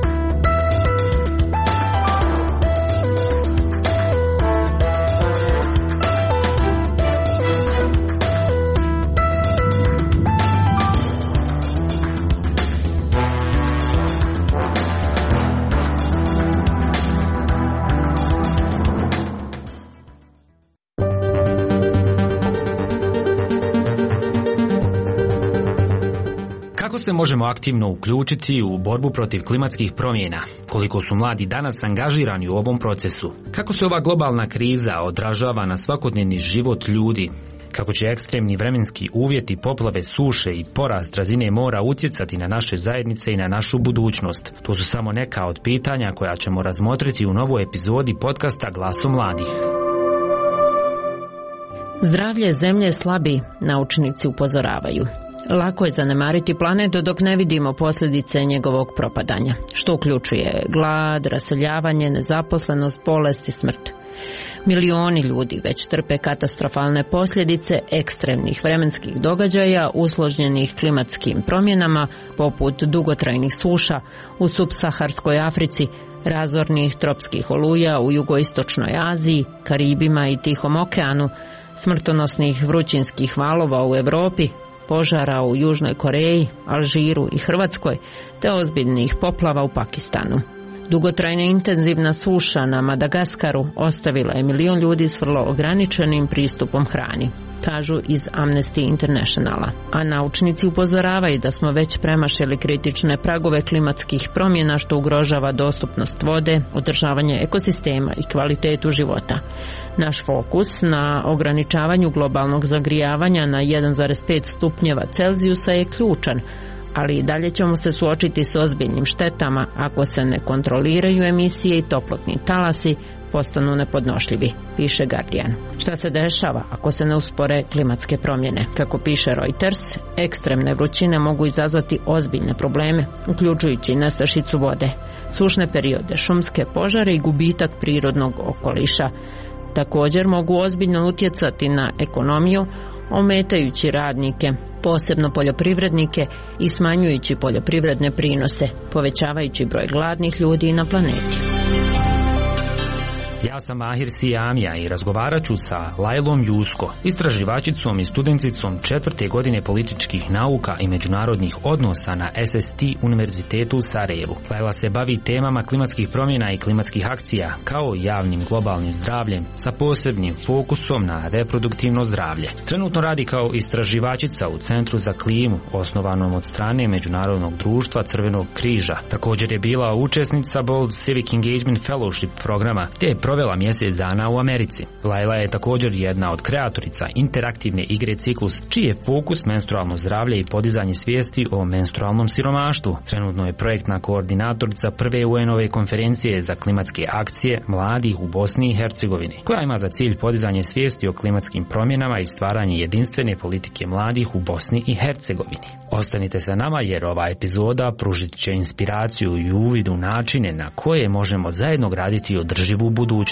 Kako se možemo aktivno uključiti u borbu protiv klimatskih promjena? Koliko su mladi danas angažirani u ovom procesu? Kako se ova globalna kriza odražava na svakodnevni život ljudi? Kako će ekstremni vremenski uvjeti, poplave, suše i porast razine mora utjecati na naše zajednice i na našu budućnost? To su samo neka od pitanja koja ćemo razmotriti u novoj epizodi podcasta Glaso mladih. Zdravlje zemlje slabi, naučnici upozoravaju. Lako je zanemariti planet dok ne vidimo posljedice njegovog propadanja, što uključuje glad, raseljavanje, nezaposlenost, bolest i smrt. Milioni ljudi već trpe katastrofalne posljedice ekstremnih vremenskih događaja usloženih klimatskim promjenama poput dugotrajnih suša u subsaharskoj Africi, razornih tropskih oluja u jugoistočnoj Aziji, Karibima i Tihom okeanu, smrtonosnih vrućinskih valova u Europi, požara u Južnoj Koreji, Alžiru i Hrvatskoj, te ozbiljnih poplava u Pakistanu. Dugotrajna intenzivna suša na Madagaskaru ostavila je milion ljudi s vrlo ograničenim pristupom hrani, kažu iz Amnesty Internationala. A naučnici upozoravaju da smo već premašili kritične pragove klimatskih promjena što ugrožava dostupnost vode, održavanje ekosistema i kvalitetu života. Naš fokus na ograničavanju globalnog zagrijavanja na 1,5 stupnjeva Celzijusa je ključan, ali i dalje ćemo se suočiti s ozbiljnim štetama ako se ne kontroliraju emisije i toplotni talasi postanu nepodnošljivi, piše Guardian. Šta se dešava ako se ne uspore klimatske promjene? Kako piše Reuters, ekstremne vrućine mogu izazvati ozbiljne probleme, uključujući nestašicu vode, sušne periode, šumske požare i gubitak prirodnog okoliša. Također mogu ozbiljno utjecati na ekonomiju, ometajući radnike, posebno poljoprivrednike i smanjujući poljoprivredne prinose, povećavajući broj gladnih ljudi na planeti. Ja sam Mahir Sijamija i razgovarat ću sa Lajlom Jusko, istraživačicom i studenticom 4. godine političkih nauka i međunarodnih odnosa na SST Univerzitetu u Sarajevu. Lajla se bavi temama klimatskih promjena i klimatskih akcija, kao i javnim globalnim zdravljem, sa posebnim fokusom na reproduktivno zdravlje. Trenutno radi kao istraživačica u Centru za klimu, osnovanom od strane Međunarodnog društva Crvenog križa. Također je bila učesnica Bold Civic Engagement Fellowship programa, te je provela mjesec dana u Americi. Lajla je također jedna od kreatorica interaktivne igre Ciklus, čiji je fokus menstrualno zdravlje i podizanje svijesti o menstrualnom siromaštvu. Trenutno je projektna koordinatorica prve UN-ove konferencije za klimatske akcije mladih u Bosni i Hercegovini, koja ima za cilj podizanje svijesti o klimatskim promjenama i stvaranje jedinstvene politike mladih u Bosni i Hercegovini. Ostanite sa nama jer ova epizoda pružit će inspiraciju i uvid u načine na koje možemo zajedno graditi održivu budućnost.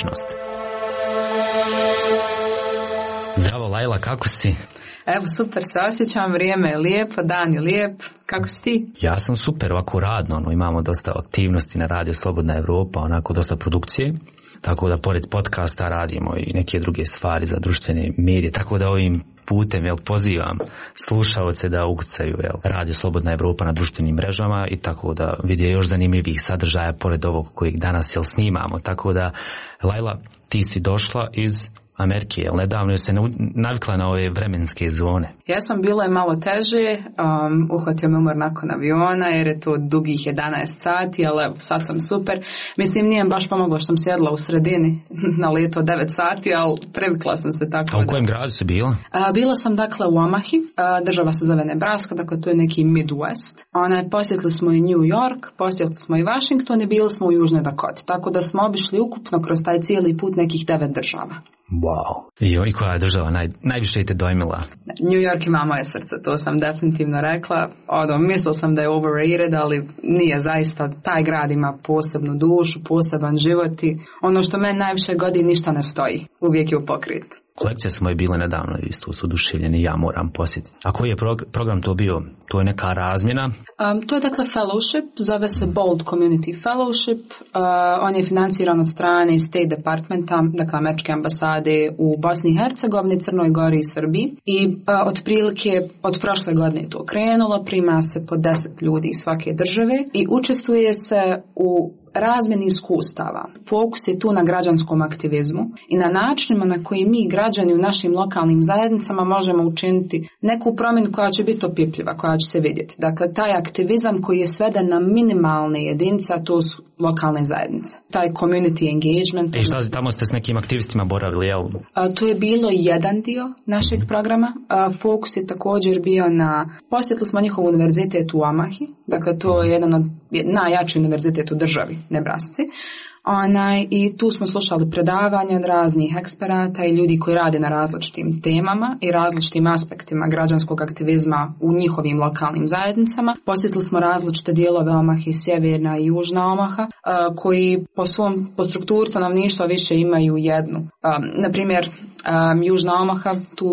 Zdravo Lajla, kako si? Evo, super se osjećam, vrijeme je lijepo, dan je lijep. Kako si ti? Ja sam super, ovako radno, imamo dosta aktivnosti na Radio Slobodna Evropa, onako dosta produkcije, tako da pored podcasta radimo i neke druge stvari za društvene medije, tako da ovim putem pozivam slušalce da ukucaju Radio Slobodna Evropa na društvenim mrežama i tako da vide još zanimljivih sadržaja pored ovog kojeg danas snimamo. Tako da, Lajla, ti si došla iz Amerike, jel nedavno se navikla na ove vremenske zone? Ja sam bila je malo teže, uhvatio me umor nakon aviona jer je to dugih 11 sati, ali evo, sad sam super. Mislim, nije baš pomoglo što sam sjedla u sredini na letu od 9 sati, ali previkla sam se tako. A u kojem gradu si bila? Bila sam dakle u Omahi, država se zove Nebraska, dakle to je neki Midwest. Posjetili smo i New York, posjetili smo i Washington i bili smo u Južnoj Dakoti, tako da smo obišli ukupno kroz taj cijeli put nekih 9 država. Wow. I koja je država najviše te dojmila? New York ima moje srce, to sam definitivno rekla. Mislila sam da je overrated, ali nije zaista. Taj grad ima posebnu dušu, poseban život i ono što meni najviše godi ništa ne stoji. Uvijek je u pokret. Kolekcije su moje bile nedavno, isto su oduševljeni, ja moram posjetiti. A koji je program to bio? To je neka razmjena? To je dakle fellowship, zove se Bold Community Fellowship. On je financiran od strane State Departmenta, dakle američke ambasade u Bosni i Hercegovini, Crnoj Gori i Srbiji. I otprilike od prošle godine to krenulo, prima se po 10 ljudi iz svake države i učestvuje se u razmjeni iskustava. Fokus je tu na građanskom aktivizmu i na načinima na koji mi građani u našim lokalnim zajednicama možemo učiniti neku promjenu koja će biti opipljiva, koja će se vidjeti. Dakle, taj aktivizam koji je sveden na minimalne jedinice, a to su lokalne zajednice. Taj community engagement. I šta, tamo ste s nekim aktivistima boravili, jel? To je bilo jedan dio našeg programa. Fokus je također bio na, posjetili smo njihov univerzitet u Omahi, dakle to je jedan od najjači univerzitet u državi, Nebrasci. I tu smo slušali predavanja od raznih eksperata i ljudi koji rade na različitim temama i različitim aspektima građanskog aktivizma u njihovim lokalnim zajednicama. Posjetili smo različite dijelove Omahe, sjeverna i južna Omaha, koji po strukturi stanovništva više imaju jednu. Na primjer, južna Omaha,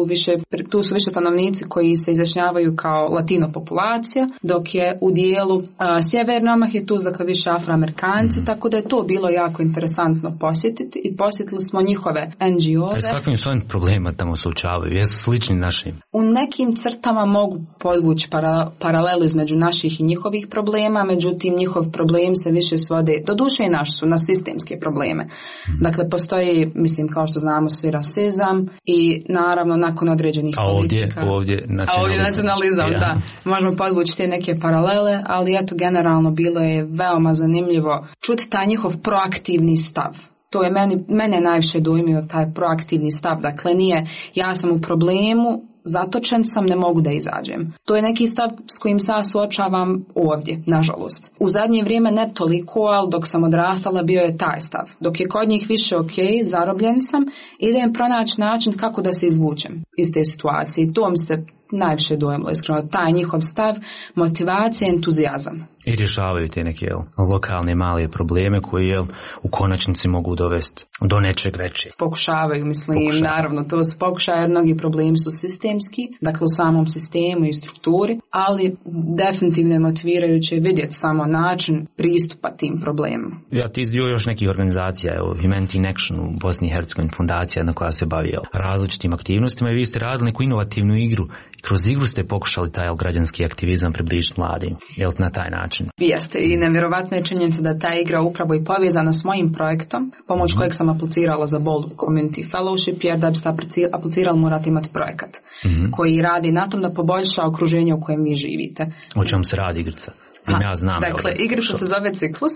tu su više stanovnici koji se izjašnjavaju kao latino populacija, dok je u dijelu sjeverne Omahe tu dakle više Afroamerikanci, tako da je to bilo jako interesantno posjetiti i posjetili smo njihove NGO-ve. S kakvim su oni problema tamo suočavaju? Jesu slični našim? U nekim crtama mogu podvući paralelu između naših i njihovih problema, međutim njihov problem se više svode, doduše i naš su, na sistemske probleme. Dakle, postoji, mislim, kao što znamo svi, rasizam i naravno nakon određenih politika. Ovdje nacionalizam, da. Možemo podvući te neke paralele, ali eto, generalno bilo je veoma zanimljivo čuti taj njihov proaktivni stav. To je mene najviše dojmio, taj proaktivni stav. Dakle, nije ja sam u problemu, zatočen sam, ne mogu da izađem. To je neki stav s kojim se ja suočavam ovdje, nažalost. U zadnje vrijeme ne toliko, ali dok sam odrastala bio je taj stav. Dok je kod njih više zarobljen sam, idem pronaći način kako da se izvučem iz te situacije. To mi se najviše dojmilo, iskreno, taj njihov stav, motivacija, entuzijazam. I rješavaju te neke lokalne male probleme koji u konačnici mogu dovesti do nečeg većeg. Pokušavaju, naravno, to su pokušaje, jer mnogi problemi su sistemski, dakle u samom sistemu i strukturi, ali definitivno je motivirajuće vidjeti samo način pristupa tim problemima. Ja, ti dio još nekih organizacija, Humanity in Action u Bosni i Hercegovini, fundacija na koja se bavi različitim aktivnostima, i vi ste radili neku inovativnu igru. Kroz igru ste pokušali taj građanski aktivizam približiti mladim, na taj način? Jeste, i nevjerovatna je činjenica da ta igra upravo i povezana s mojim projektom, pomoć kojeg sam aplicirala za Bold Community Fellowship, jer da biste aplicirali morate imati projekat koji radi na tom da poboljša okruženje u kojem vi živite. O čemu se radi igrica? Ja znam. Dakle, igrica se zove Ciklus.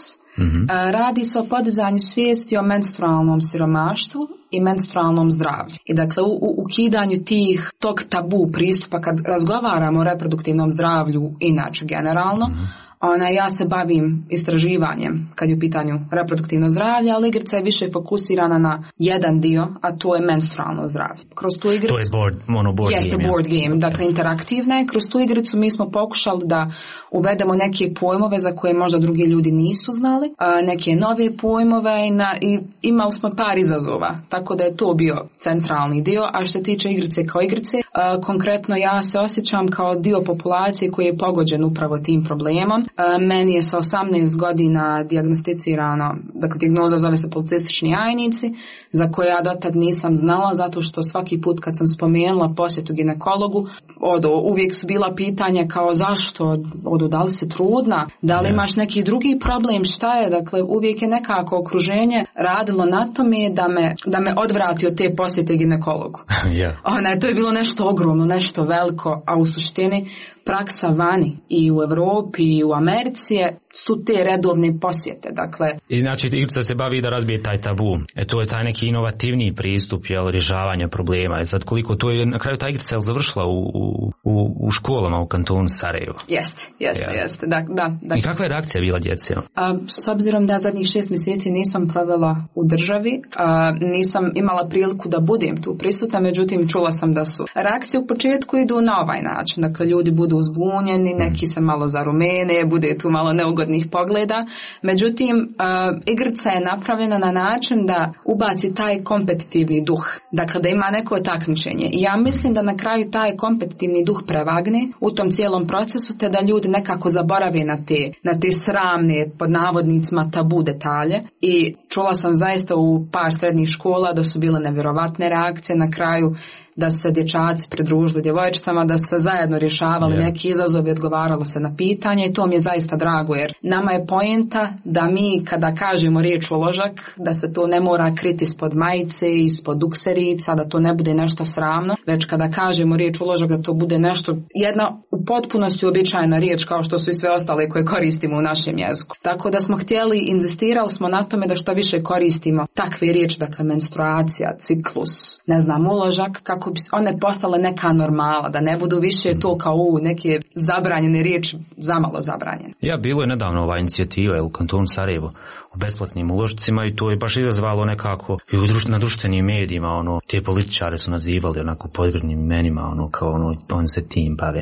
Radi se o podizanju svijesti o menstrualnom siromaštvu i menstrualnom zdravlju. I dakle, u ukidanju tog tabu pristupa kad razgovaramo o reproduktivnom zdravlju, inače generalno, ja se bavim istraživanjem kad je u pitanju reproduktivno zdravlje, ali igrica je više fokusirana na jedan dio, a to je menstrualno zdravlje. Kroz tu igricu, to je board jeste game. Board game, dakle interaktivna je. Kroz tu igricu mi smo pokušali da uvedemo neke pojmove za koje možda drugi ljudi nisu znali, neke nove pojmove i imali smo par izazova, tako da je to bio centralni dio. A što se tiče igrice kao igrice, konkretno ja se osjećam kao dio populacije koji je pogođen upravo tim problemom. Meni je sa 18 godina dijagnosticirano, dakle dijagnoza zove se policistični jajnici, za koje ja dotad nisam znala, zato što svaki put kad sam spomenula posjetu ginekologu, uvijek su bila pitanja kao zašto, da li si trudna, da li imaš neki drugi problem, šta je, dakle uvijek je nekako okruženje radilo na tome da me odvrati od te posjete ginekologu. To je bilo nešto ogromno, nešto veliko, a u suštini praksa vani i u Europi i u Americi su te redovne posjete. Dakle, i znači igrica se bavi da razbije taj tabu. To je taj neki inovativniji pristup rješavanja problema. Sad koliko to je na kraju ta igrica završila u školama u kantonu Sarajevo. Jeste. Da. I kakva je reakcija bila djece? S obzirom da zadnjih 6 mjeseci nisam provela u državi, nisam imala priliku da budem tu prisutna, međutim čula sam da su reakcije u početku idu na ovaj način. Dakle, ljudi budu uzbunjeni, neki se malo zarumene, bude tu malo neugodno neugodnih pogleda. Međutim, igrica je napravljena na način da ubaci taj kompetitivni duh. Dakle, da ima neko takmičenje. I ja mislim da na kraju taj kompetitivni duh prevagne u tom cijelom procesu, te da ljudi nekako zaborave na te sramne, pod navodnicima, tabu detalje. I čula sam zaista u par srednjih škola da su bile nevjerovatne reakcije na kraju, da su se dječaci pridružili djevojčicama, da su se zajedno rješavali neki izazovi, odgovaralo se na pitanje i to mi je zaista drago, jer nama je poenta da mi kada kažemo riječ uložak, da se to ne mora kriti ispod majice, ispod dukserica, da to ne bude nešto sramno, već kada kažemo riječ uložak da to bude nešto, jedna u potpunosti uobičajena riječ kao što su i sve ostale koje koristimo u našem jeziku. Tako da smo htjeli, inzistirali smo na tome da što više koristimo takve riječi, dakle menstruacija, ciklus, ne znam, uložak, kako bi one postale neka normala, da ne budu više to kao neke zabranjene riječi, zamalo zabranjene. Bilo je nedavno ova inicijativa u kantonu Sarajevo o besplatnim uložcima i to je baš izazvalo nekako i na društvenim medijima, te političare su nazivali onako podgrdnim imenima, kao on se tim bave,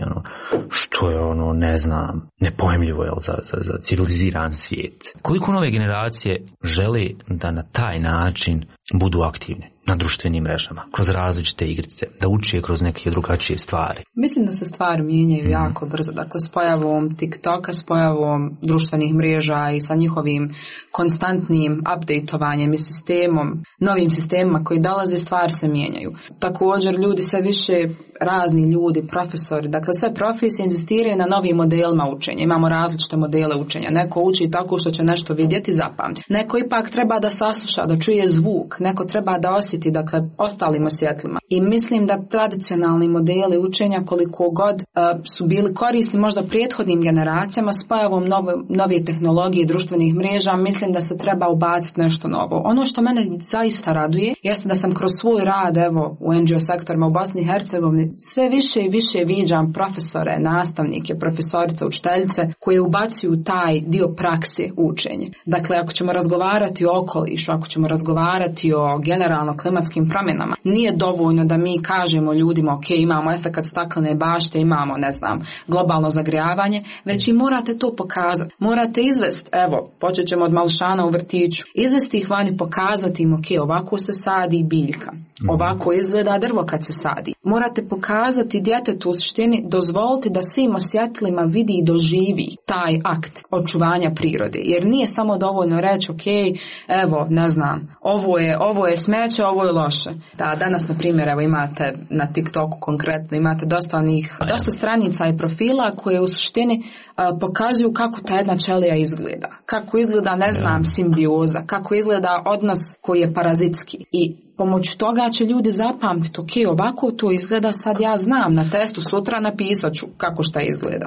što je ne znam, nepojmljivo je za civiliziran svijet. Koliko nove generacije žele da na taj način budu aktivne na društvenim mrežama, kroz različite igrice, da uče kroz neke drugačije stvari? Mislim da se stvari mijenjaju jako brzo. Dakle, s pojavom TikToka, s pojavom društvenih mreža i sa njihovim konstantnim updateovanjem i sistemom, novim sistemima koji dolaze, stvari se mijenjaju. Također, ljudi sve više, razni ljudi, profesori, dakle sve profesije inzistiraju na novim modelima učenja. Imamo različite modele učenja. Neko uči tako što će nešto vidjeti, zapamti. Neko ipak treba da sasluša, da čuje zvuk. Neko treba da osjeti, dakle, ostalim osjetlima. I mislim da tradicionalni modeli učenja, koliko god su bili korisni možda prethodnim generacijama, s pojavom nove tehnologije i društvenih mreža, mislim da se treba ubaciti nešto novo. Ono što mene zaista raduje jeste da sam kroz svoj rad, evo, u NGO sektorima u Bosni i Hercegovini, sve više i više viđam profesore, nastavnike, profesorice, učiteljice koje ubacuju taj dio prakse učenje. Dakle, ako ćemo razgovarati o okolišu, ako ćemo razgovarati o generalno klimatskim promjenama, nije dovoljno da mi kažemo ljudima, ok, imamo efekat staklene bašte, imamo, ne znam, globalno zagrijavanje, već i morate to pokazati. Morate izvesti, evo, počet ćemo od mališana u vrtiću, izvesti ih vani, pokazati im, ok, ovako se sadi biljka, ovako izgleda drvo kad se sadi. Morate pokazati djetetu u suštini, dozvoliti da svim osjetlima vidi i doživi taj akt očuvanja prirode. Jer nije samo dovoljno reći, ok, evo, ne znam, ovo je smeće, ovo je loše. Da, danas, na primjer, evo imate na TikToku konkretno, imate dosta stranica i profila koje u suštini pokazuju kako ta jedna ćelija izgleda. Kako izgleda, ne znam, simbioza, kako izgleda odnos koji je parazitski. I pomoću toga će ljudi zapamtiti, ok, ovako to izgleda, sad ja znam, na testu sutra napisat ću kako šta izgleda.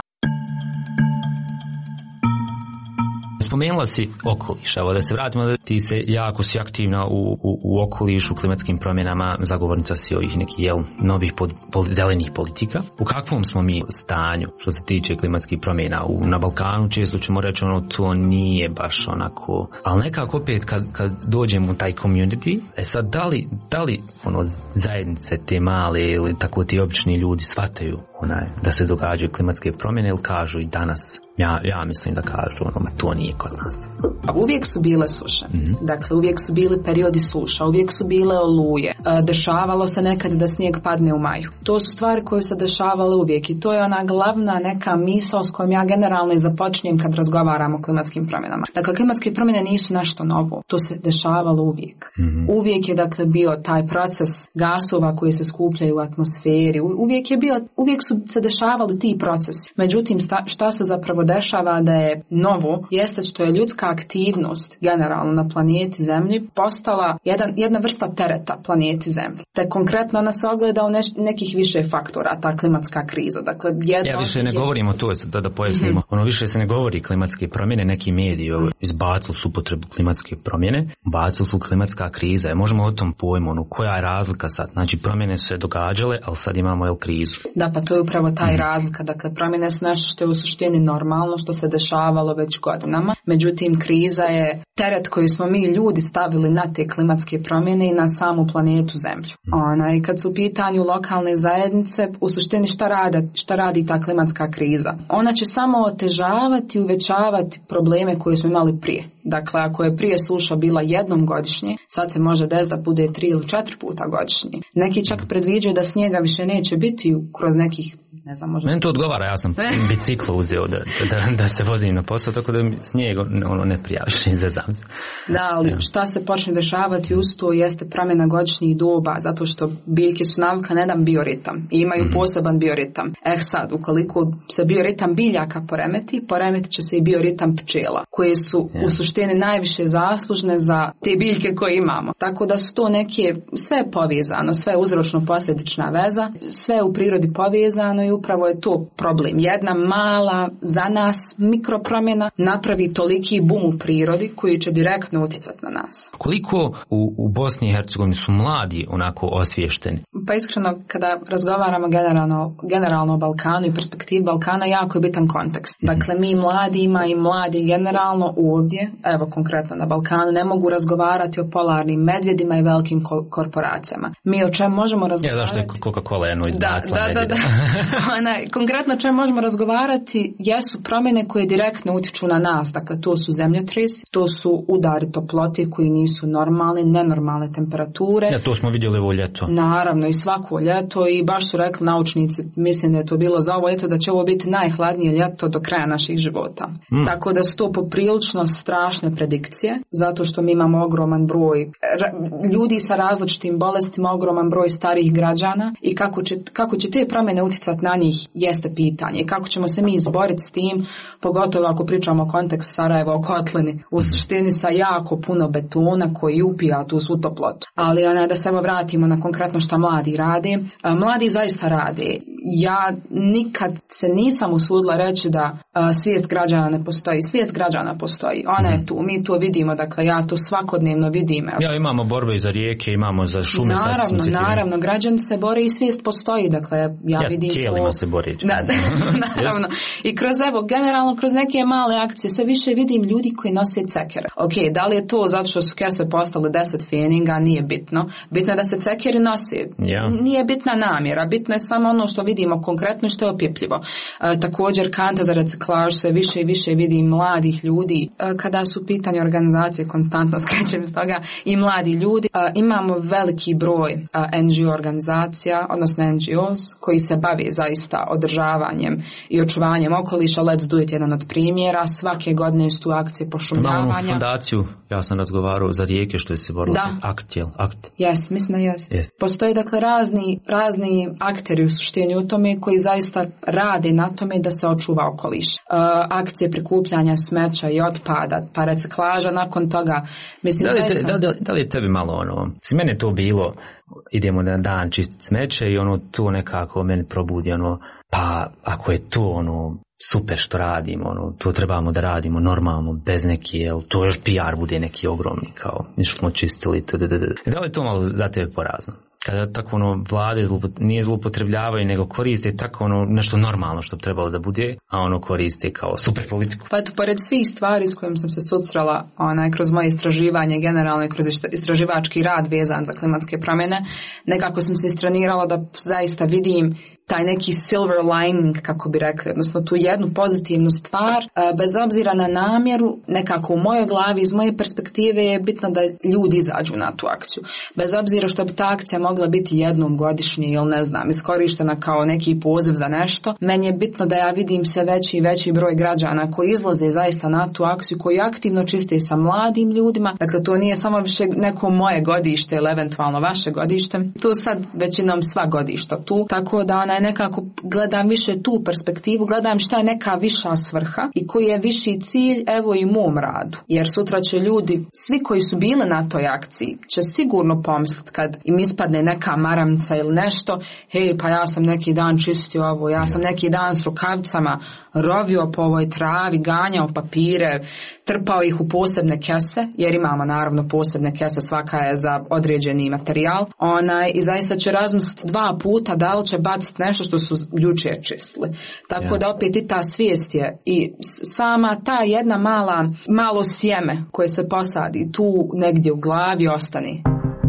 Spomenula si okoliš, evo da se vratimo, da ti se jako si aktivna u okolišu, klimatskim promjenama, zagovornica si ovih nekih novih zelenih politika. U kakvom smo mi stanju što se tiče klimatskih promjena? Na Balkanu često ćemo reći to nije baš onako, ali nekako opet kad dođemo u taj community, sad da li zajednice te male ili tako ti obični ljudi shvataju da se događaju klimatske promjene ili kažu i danas? Ja mislim da kažu to nije kod nas. Uvijek su bile suše. Dakle, uvijek su bili periodi suša, uvijek su bile oluje. Dešavalo se nekad da snijeg padne u maju. To su stvari koje se dešavale uvijek i to je ona glavna neka misao s kojom ja generalno i započinjem kad razgovaramo o klimatskim promjenama. Dakle, klimatske promjene nisu nešto novo. To se dešavalo uvijek. Uvijek je, dakle, bio taj proces gasova koji se skupljaju u atmosferi. Uvijek su se dešavali ti procesi. Međutim, šta se zapravo dešava da je novo, jeste što je ljudska aktivnost generalno na planeti Zemlji postala jedna vrsta tereta planeti Zemlji. Te konkretno ona se ogleda u nekih više faktora, ta klimatska kriza. Dakle, više ne govorimo to, da pojasnimo. Više se ne govori klimatske promjene, neki mediji izbacili su upotrebu klimatske promjene, bacili su klimatska kriza. Možemo o tom pojmu, koja je razlika sad? Znači, promjene su se događale, ali sad imamo krizu. Da, pa to je upravo taj razlika. Dakle, promjene su nešto što je u suštini normalno, što se dešavalo već godinama. Međutim, kriza je teret koji smo mi ljudi stavili na te klimatske promjene i na samu planetu Zemlju. I kad su u pitanju lokalne zajednice, u suštini šta radi ta klimatska kriza? Ona će samo otežavati i uvećavati probleme koje smo imali prije. Dakle, ako je prije suša bila jednom godišnje, sad se može desiti da bude 3 ili 4 puta godišnje. Neki čak predviđaju da snijega više neće biti kroz nekih, ne znam, možda... Meni to odgovara, ja sam biciklo uzeo da se vozim na posao, tako da snijeg ne prijaviš, ne znam se. Da, ali šta se počne dešavati uz to jeste promjena godišnjih doba, zato što biljke su navikle na jedan bioritam i imaju poseban bioritam. Sad, ukoliko se bioritam biljaka poremetit će se i bioritam pčela, koje su u suštini najviše zaslužne za te biljke koje imamo. Tako da su to neke, sve je povezano, sve je uzročno-posljedična veza, sve je u prirodi povezano i upravo je to problem. Jedna mala, za nas, mikropromjena napravi toliki bum u prirodi koji će direktno utjecati na nas. Koliko u Bosni i Hercegovini su mladi onako osviješteni? Pa iskreno, kada razgovaramo generalno o Balkanu i perspektivi Balkana, jako je bitan kontekst. Dakle, mi mladima i mladi generalno ovdje, evo konkretno na Balkanu, ne mogu razgovarati o polarnim medvjedima i velikim korporacijama. Mi o čemu možemo razgovarati... Zašto je Coca-Cola jedno izbacila medvjeda? Konkretno o čemu možemo razgovarati jesu promjene koje direktno utječu na nas. Dakle, to su zemljotresi, to su udari toplote koji nisu normalni, nenormalne temperature. Ja, to smo vidjeli ovo ljeto. Naravno, i svako ljeto, i baš su rekli naučnici, mislim da je to bilo za ovo ljeto, da će ovo biti najhladnije ljeto do kraja naših života. Tako da su to poprilično strašne predikcije, zato što mi imamo ogroman broj ljudi sa različitim bolestima, ogroman broj starijih građana i kako će te promjene utjecati na njih jeste pitanje. I kako ćemo se mi izboriti s tim, pogotovo ako pričamo o kontekstu Sarajeva, o kotlini, u suštini sa jako puno betona koji upija tu svu toplotu. Ali da se vratimo na konkretno šta mladi rade. Mladi zaista rade. Ja nikad se nisam usudila reći da svijest građana ne postoji. Svijest građana postoji. Ona je tu. Mi to vidimo. Dakle, ja to svakodnevno vidim. Ja, imamo borbe i za rijeke, imamo za šume. Naravno. Građani se bore i svijest postoji. Dakle, ja vidim tijelima se bori. Naravno. I generalno kroz neke male akcije sve više vidim ljudi koji nose cekere. Ok, da li je to zato što su kese postale 10 feninga? Nije bitno. Bitno je da se cekeri nose. Nije bitna namjera. Bitno je samo ono što vidimo konkretno i što je opjepljivo. Također kanta za reciklažu, sve više i više vidim mladih ljudi. Kada su pitanje organizacije, konstantno skrećem iz toga, i mladi ljudi. Imamo veliki broj NGO organizacija, odnosno NGOs, koji se bave zaista održavanjem i očuvanjem okoliša. Let's do it, jedan od primjera. Svake godine su tu akcije pošumljavanja. Imamo fondaciju, ja sam razgovarao za rijeke što je se borilo. Akt. Jes, mislim da jest. Postoje dakle razni akteri u suštini u tome koji zaista rade na tome da se očuva okoliš. Akcije prikupljanja smeća i otpada, pa reciklaža nakon toga. Mislim, da li je tebi malo si mene to bilo, idemo na dan čistiti smeće i to nekako meni probudi pa ako je to super što radimo, to trebamo da radimo normalno, bez neki, to još PR bude neki ogromni, kao ništa smo čistili, Da li je to malo za tebe porazno? Kada tako vlade nije zloupotrebljavaju, nego koriste tako nešto normalno što bi trebalo da bude, a koriste kao super politiku. Pa eto, pored svih stvari s kojim sam se susrela kroz moje istraživanje, generalno i kroz istraživački rad vezan za klimatske promjene, nekako sam se istrenirala da zaista vidim taj neki silver lining, kako bi rekli, odnosno tu jednu pozitivnu stvar, bez obzira na namjeru, nekako u mojoj glavi, iz moje perspektive je bitno da ljudi izađu na tu akciju. Bez obzira što bi ta akcija mogla biti jednom godišnje ili ne znam, iskorištena kao neki poziv za nešto, meni je bitno da ja vidim sve veći i veći broj građana koji izlaze zaista na tu akciju, koji aktivno čiste sa mladim ljudima. Dakle, to nije samo više neko moje godište ili eventualno vaše godište. Tu sad većinom sva godišta tu, tako da nekako gledam više tu perspektivu, gledam šta je neka viša svrha i koji je viši cilj, evo i u mom radu. Jer sutra će ljudi, svi koji su bili na toj akciji, će sigurno pomisliti kad im ispadne neka maramca ili nešto, hej, pa ja sam neki dan čistio ovo, ja sam neki dan s rukavicama rovio po ovoj travi, ganjao papire, trpao ih u posebne kese, jer imamo naravno posebne kese, svaka je za određeni materijal. I zaista će razmisliti 2 puta da li će baciti nešto što su jučer čistili. Tako da opet i ta svijest je i sama ta jedna malo sjeme koje se posadi tu negdje u glavi ostane.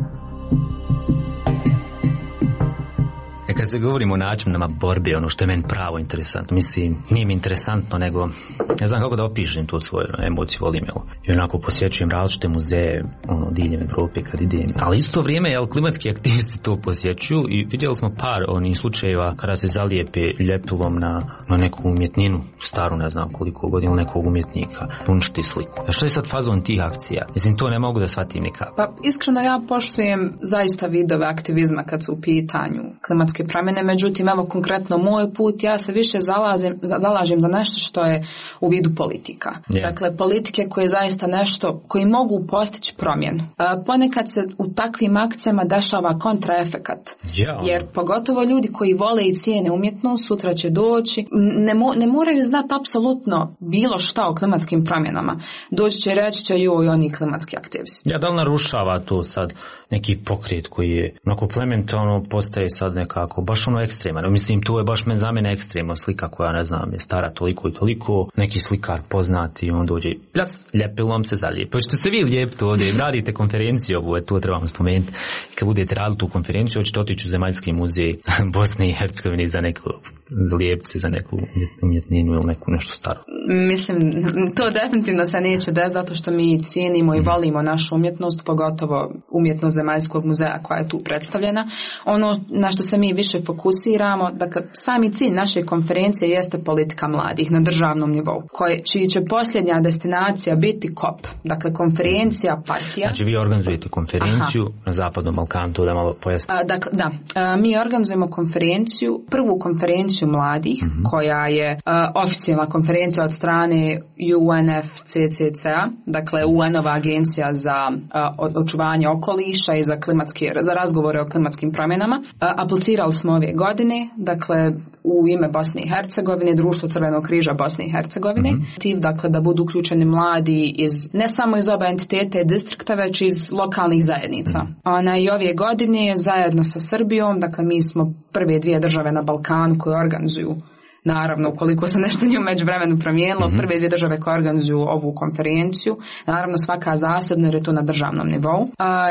Kad se govorimo o načinima borbe, ono što je meni pravo interesantno, mislim, nije mi interesantno, nego ne znam kako da opišem tu svoju emociju, volim, i onako posjećujem različite muzeje, diljem Evrope kad idem, ali isto vrijeme, klimatski aktivisti to posjećuju i vidjeli smo par onih slučajeva kada se zalijepe ljepilom na neku umjetninu, staru, ne znam koliko godina, nekog umjetnika, uništi sliku. A što je sad fazon tih akcija? Mislim, to ne mogu da shvatim nikako. Pa iskreno ja poštujem zaista vidove aktivizma kad su u pitanju klimatske promjene, međutim, evo konkretno moj put, ja se više zalažem za nešto što je u vidu politika. Dakle, politike koje zaista nešto, koji mogu postići promjenu. Ponekad se u takvim akcijama dešava kontraefekat. Jer pogotovo ljudi koji vole i cijene umjetnost, sutra će doći, ne moraju znati apsolutno bilo šta o klimatskim promjenama. Doći će i reći će joj oni klimatski aktivisti. Da li narušava to sad neki pokret koji je onako plementalno postaje sad nekako baš ekstreman. Mislim, to je baš za mene ekstremno slika koja, ne znam, je stara toliko i toliko, neki slikar poznati i on dođe i plas, ljepilom se zalijepi. Hoćete se vi lijepiti ovdje, radite konferenciju ovu, to trebamo spomenuti. Kad budete radili tu konferenciju, hoćete otići u Zemaljski muzej Bosne i Hercegovine za neku lijepce, za neku umjetninu ili neku nešto staro. Mislim, to definitivno se neće desiti zato što mi cijenimo i volimo našu umjetnost, pogotovo umjetnost Zemaljskog muzeja koja je tu predstavljena. Ono na što se mi više fokusiramo, dakle, sami cilj naše konferencije jeste politika mladih na državnom nivou, čiji će posljednja destinacija biti COP, dakle konferencija partija. Znači vi organizujete konferenciju na Zapadnom Balkanu, to da malo pojasnite. Dakle, da, mi organizujemo konferenciju, prvu konferenciju mladih, koja je oficijalna konferencija od strane UNFCCC-a, dakle UN-ova agencija za očuvanje okoliša i za razgovore o klimatskim promjenama. Aplicirali smo ove godine, dakle u ime Bosne i Hercegovine, Društvo Crvenog križa Bosne i Hercegovine, dakle da budu uključeni mladi ne samo iz oba entiteta i distrikta, već iz lokalnih zajednica. I ove godine zajedno sa Srbijom, dakle mi smo prve dvije države na Balkanu koje organizuju, naravno, ukoliko se nešto nije u međuvremenu promijenilo, prve dvije države koje organizuju ovu konferenciju, naravno svaka zasebno jer je to na državnom nivou.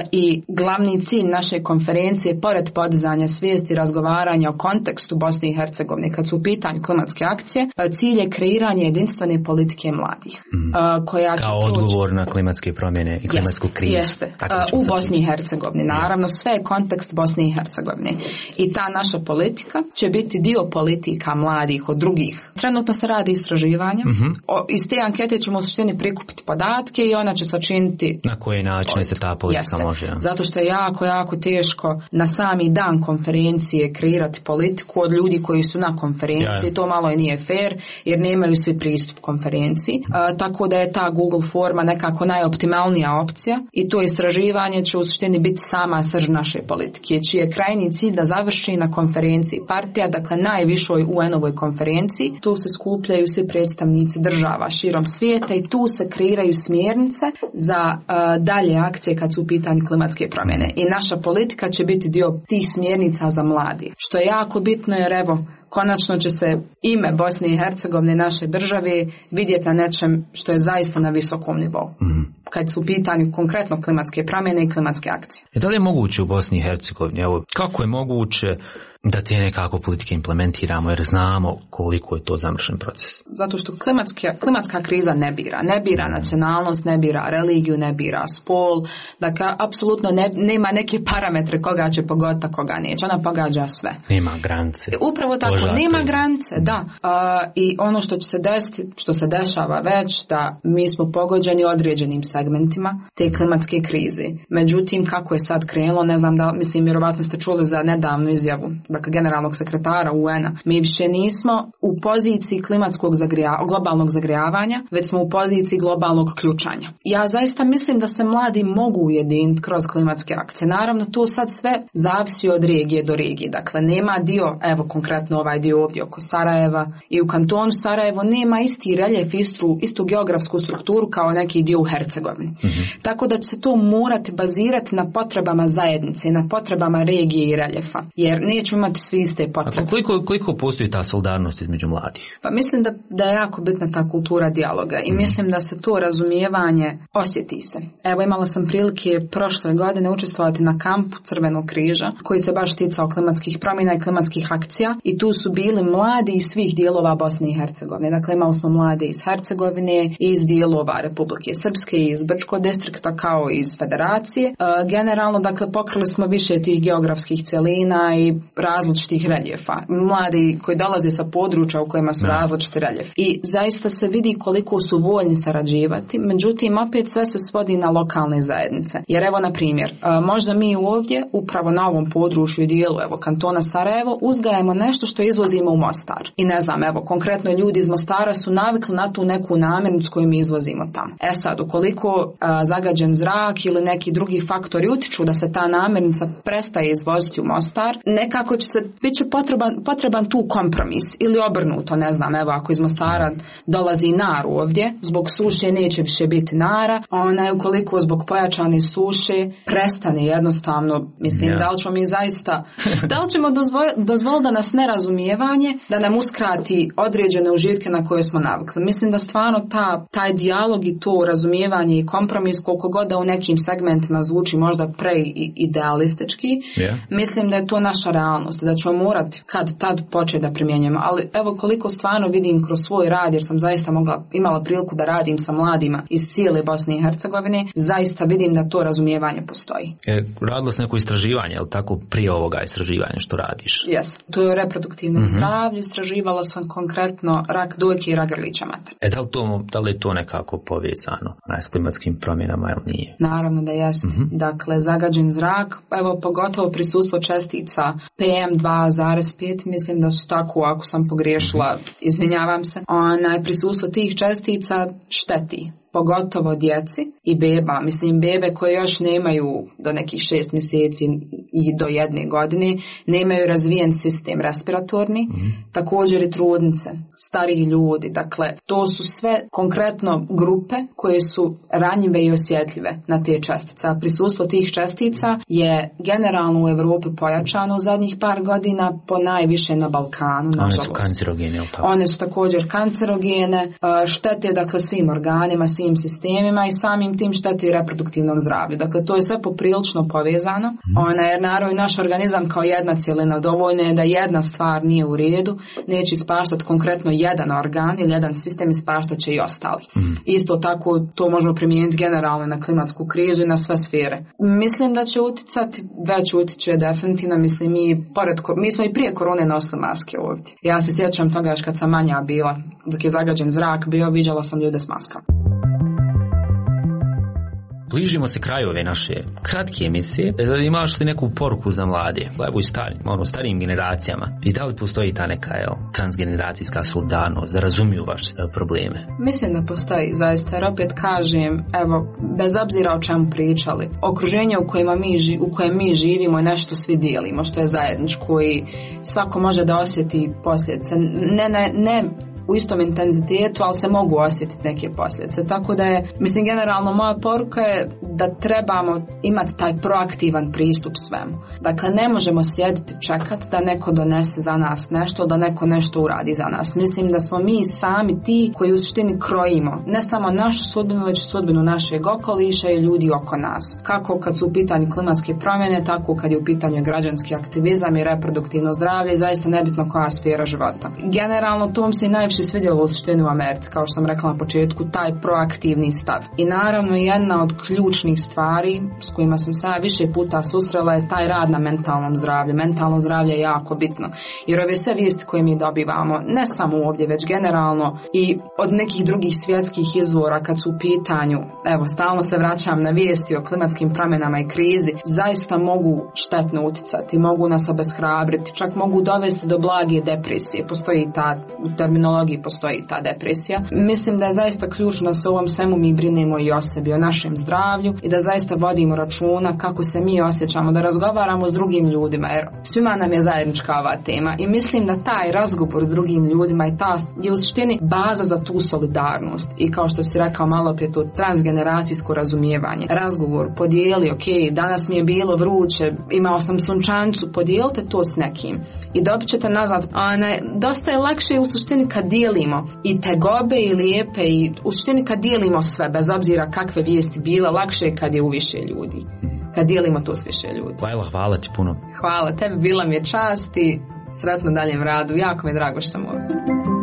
I glavni cilj naše konferencije, pored podizanja svijesti i razgovaranja o kontekstu Bosne i Hercegovine, kad su u pitanju klimatske akcije, cilj je kreiranje jedinstvene politike mladih. Koja kao odgovor na klimatske promjene i klimatsku krizu. Jeste, u Bosni i Hercegovini. Naravno, sve je kontekst Bosne i Hercegovine. I ta naša politika će biti dio politika mladih od drugih. Trenutno se radi istraživanja. Iz te ankete ćemo u suštini prikupiti podatke i ona će sačiniti na koji način se ta politika može. Zato što je jako teško na sami dan konferencije kreirati politiku od ljudi koji su na konferenciji. To malo i nije fair jer nemaju svi pristup konferenciji. Tako da je ta Google forma nekako najoptimalnija opcija i to istraživanje će u suštini biti sama srž naše politike, čiji je krajnji cilj da završi na konferenciji partija, dakle najvišoj UN-ovoj konferenciji. Tu se skupljaju svi predstavnici država širom svijeta i tu se kreiraju smjernice za dalje akcije kad su u pitanju klimatske promjene. I naša politika će biti dio tih smjernica za mladi. Što je jako bitno jer evo, konačno će se ime Bosne i Hercegovine, naše države, vidjeti na nečem što je zaista na visokom nivou. Kad su u pitanju konkretno klimatske promjene i klimatske akcije. Da li je moguće u Bosni i Hercegovini? Evo, kako je moguće da te nekako politike implementiramo jer znamo koliko je to zamršen proces? Zato što klimatska kriza ne bira nacionalnost, ne bira religiju, ne bira spol, dakle apsolutno nema neke parametre koga će pogoditi, koga neće, ona pogađa sve. Nema granice. Upravo tako, nema granice, da. I ono što će se desiti, što se dešava već, da mi smo pogođeni određenim segmentima te klimatske krize. Međutim, kako je sad krenulo, ne znam da, mislim, vjerovatno ste čuli za nedavnu izjavu, dakle generalnog sekretara UN-a. Mi više nismo u poziciji globalnog zagrijavanja, već smo u poziciji globalnog ključanja. Ja zaista mislim da se mladi mogu ujediniti kroz klimatske akcije. Naravno, to sad sve zavisi od regije do regije. Dakle, nema dio, evo konkretno ovaj dio ovdje oko Sarajeva i u kantonu Sarajevo nema isti reljef, istu geografsku strukturu kao neki dio u Hercegovini. Tako da će se to morati bazirati na potrebama zajednice, na potrebama regije i reljefa, jer nećemo imati svi iste potrebe. A koliko postoji ta solidarnost između mladih? Pa mislim da je jako bitna ta kultura dijaloga i mislim da se to razumijevanje osjeti se. Evo, imala sam prilike prošle godine učestvovati na kampu Crvenog križa koji se baš ticao klimatskih promjena i klimatskih akcija i tu su bili mladi iz svih dijelova Bosne i Hercegovine. Dakle, imali smo mlade iz Hercegovine i iz dijelova Republike Srpske i iz Brčkog distrikta kao i iz Federacije. Generalno, dakle, pokrili smo više tih geografskih celina i različitih reljefa. Mladi koji dolaze sa područja u kojima su različiti reljefi. I zaista se vidi koliko su voljni sarađivati, međutim, opet sve se svodi na lokalne zajednice. Jer evo, na primjer, možda mi ovdje, upravo na ovom području i dijelu, evo, kantona Sarajevo, uzgajamo nešto što izvozimo u Mostar. I ne znam, evo, konkretno ljudi iz Mostara su navikli na tu neku namirnicu koju mi izvozimo tamo. E sad, ukoliko zagađen zrak ili neki drugi faktori utiču da se ta namirnica prestaje izvoziti u Mostar, nekako bit će potreban tu kompromis ili obrnuto, ne znam, evo, ako iz Mostara dolazi nar ovdje, zbog suše neće više biti nara, ukoliko zbog pojačane suše prestane jednostavno, mislim, da li ćemo mi zaista, da li ćemo dozvoliti da nas nerazumijevanje, da nam uskrati određene užitke na koje smo navikli. Mislim da stvarno taj dijalog i to razumijevanje i kompromis, koliko god da u nekim segmentima zvuči možda preidealistički, mislim da je to naša realnost, da ćemo morati kad tad početi da primjenjujemo. Ali evo, koliko stvarno vidim kroz svoj rad, jer sam zaista imala priliku da radim sa mladima iz cijele Bosne i Hercegovine, zaista vidim da to razumijevanje postoji. Radilo se neko istraživanje, je li tako, prije ovoga istraživanja što radiš? Jes, to je o reproduktivnom zdravlju, istraživala sam konkretno rak dojke i rak grlića maternice. Da li je to nekako povezano s klimatskim promjenama ili nije? Naravno da jest. Dakle, zagađen zrak, evo, pogotovo prisustvo čestica PM2,5, mislim da su tako, ako sam pogriješila, izvinjavam se, prisustvo tih čestica šteti pogotovo djeci i beba, mislim bebe koje još nemaju do nekih 6 mjeseci i do 1 godine, nemaju razvijen sistem respiratorni, također i trudnice, stariji ljudi, dakle to su sve konkretno grupe koje su ranjive i osjetljive na te čestice. A prisustvo tih čestica je generalno u Europi pojačano u zadnjih par godina, po najviše na Balkanu, nažalost. One su kancerogene, je li tako? One su također kancerogene, štete dakle svim organima, svim sistemima i samim tim šteti i reproduktivnom zdravlju. Dakle, to je sve poprilično povezano. Jer naravno naš organizam kao jedna cjelina, dovoljno je da jedna stvar nije u redu, neće ispaštati konkretno jedan organ ili jedan sistem, ispaštat će i ostali. Isto tako to možemo primijeniti generalno na klimatsku krizu i na sve sfere. Mislim da će uticati, već utiče definitivno, mislim mi smo i prije korone nosili maske ovdje. Ja se sjećam toga još kad sam manja bila, dok je zagađen zrak bio, viđala sam ljude s maskama. Bližimo se kraju ove naše kratke emisije. Imaš li neku poruku za mlade, evo i starijim generacijama? I da li postoji ta neka transgeneracijska solidarnost, da razumiju vaše probleme? Mislim da postoji zaista, jer opet kažem, evo, bez obzira o čemu pričali, okruženje u kojem mi živimo je nešto svi dijelimo, što je zajedničko i svako može da osjeti posljedice. Ne u istom intenzitetu, ali se mogu osjetiti neke posljedice. Tako da je, mislim, generalno moja poruka je da trebamo imati taj proaktivan pristup svemu. Dakle, ne možemo sjediti čekati da neko donese za nas nešto, da neko nešto uradi za nas. Mislim da smo mi sami ti koji u suštini krojimo ne samo našu sudbinu, već sudbinu našeg okoliša i ljudi oko nas. Kako kad su u pitanju klimatske promjene, tako kad je u pitanju građanski aktivizam i reproduktivno zdravlje, zaista nebitno koja sfera života. Generalno, to mi se najviše svidjelo u suštini u Americi, kao što sam rekla na početku, taj proaktivni stav. I naravno, jedna od ključnih stvari s kojima sam se više puta susrela je taj rad na mentalnom zdravlju. Mentalno zdravlje je jako bitno, jer ove sve vijesti koje mi dobivamo, ne samo ovdje, već generalno i od nekih drugih svjetskih izvora kad su u pitanju, evo, stalno se vraćam na vijesti o klimatskim promjenama i krizi, zaista mogu štetno uticati, mogu nas obeshrabriti, čak mogu dovesti do blage depresije. Postoji ta u terminologiji mnogi postoji ta depresija. Mislim da je zaista ključno da se u ovom svemu mi brinemo i o sebi, o našem zdravlju i da zaista vodimo računa kako se mi osjećamo, da razgovaramo s drugim ljudima, jer svima nam je zajednička ova tema i mislim da taj razgovor s drugim ljudima je u suštini baza za tu solidarnost i kao što si rekao malo prije, to transgeneracijsko razumijevanje. Razgovor, podijeli, ok, danas mi je bilo vruće, imao sam sunčancu, podijelite to s nekim i dobit ćete nazad. Dosta je lakše u suštini kad dijelimo i tegobe i lijepe i u suštini kad dijelimo sve, bez obzira kakve vijesti bile, lakše je kad je u više ljudi. Kad dijelimo to s više ljudi. Lajla, hvala ti puno. Hvala tebi, bila mi je čast i sretno daljem radu. Jako mi je drago što sam ovdje.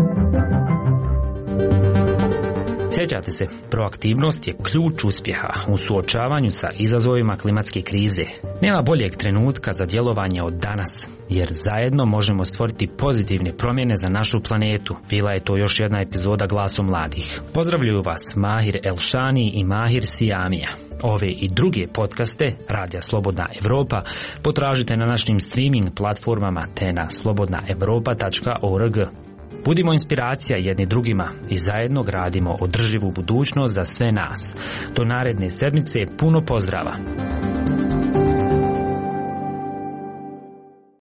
Sjećate se, proaktivnost je ključ uspjeha u suočavanju sa izazovima klimatske krize. Nema boljeg trenutka za djelovanje od danas, jer zajedno možemo stvoriti pozitivne promjene za našu planetu. Bila je to još jedna epizoda Glasom mladih. Pozdravljaju vas Mahir Elšani i Mahir Sijamija. Ove i druge podcaste Radija Slobodna Evropa potražite na našim streaming platformama te na slobodnaevropa.org. Budimo inspiracija jedni drugima i zajedno gradimo održivu budućnost za sve nas. Do naredne sedmice puno pozdrava.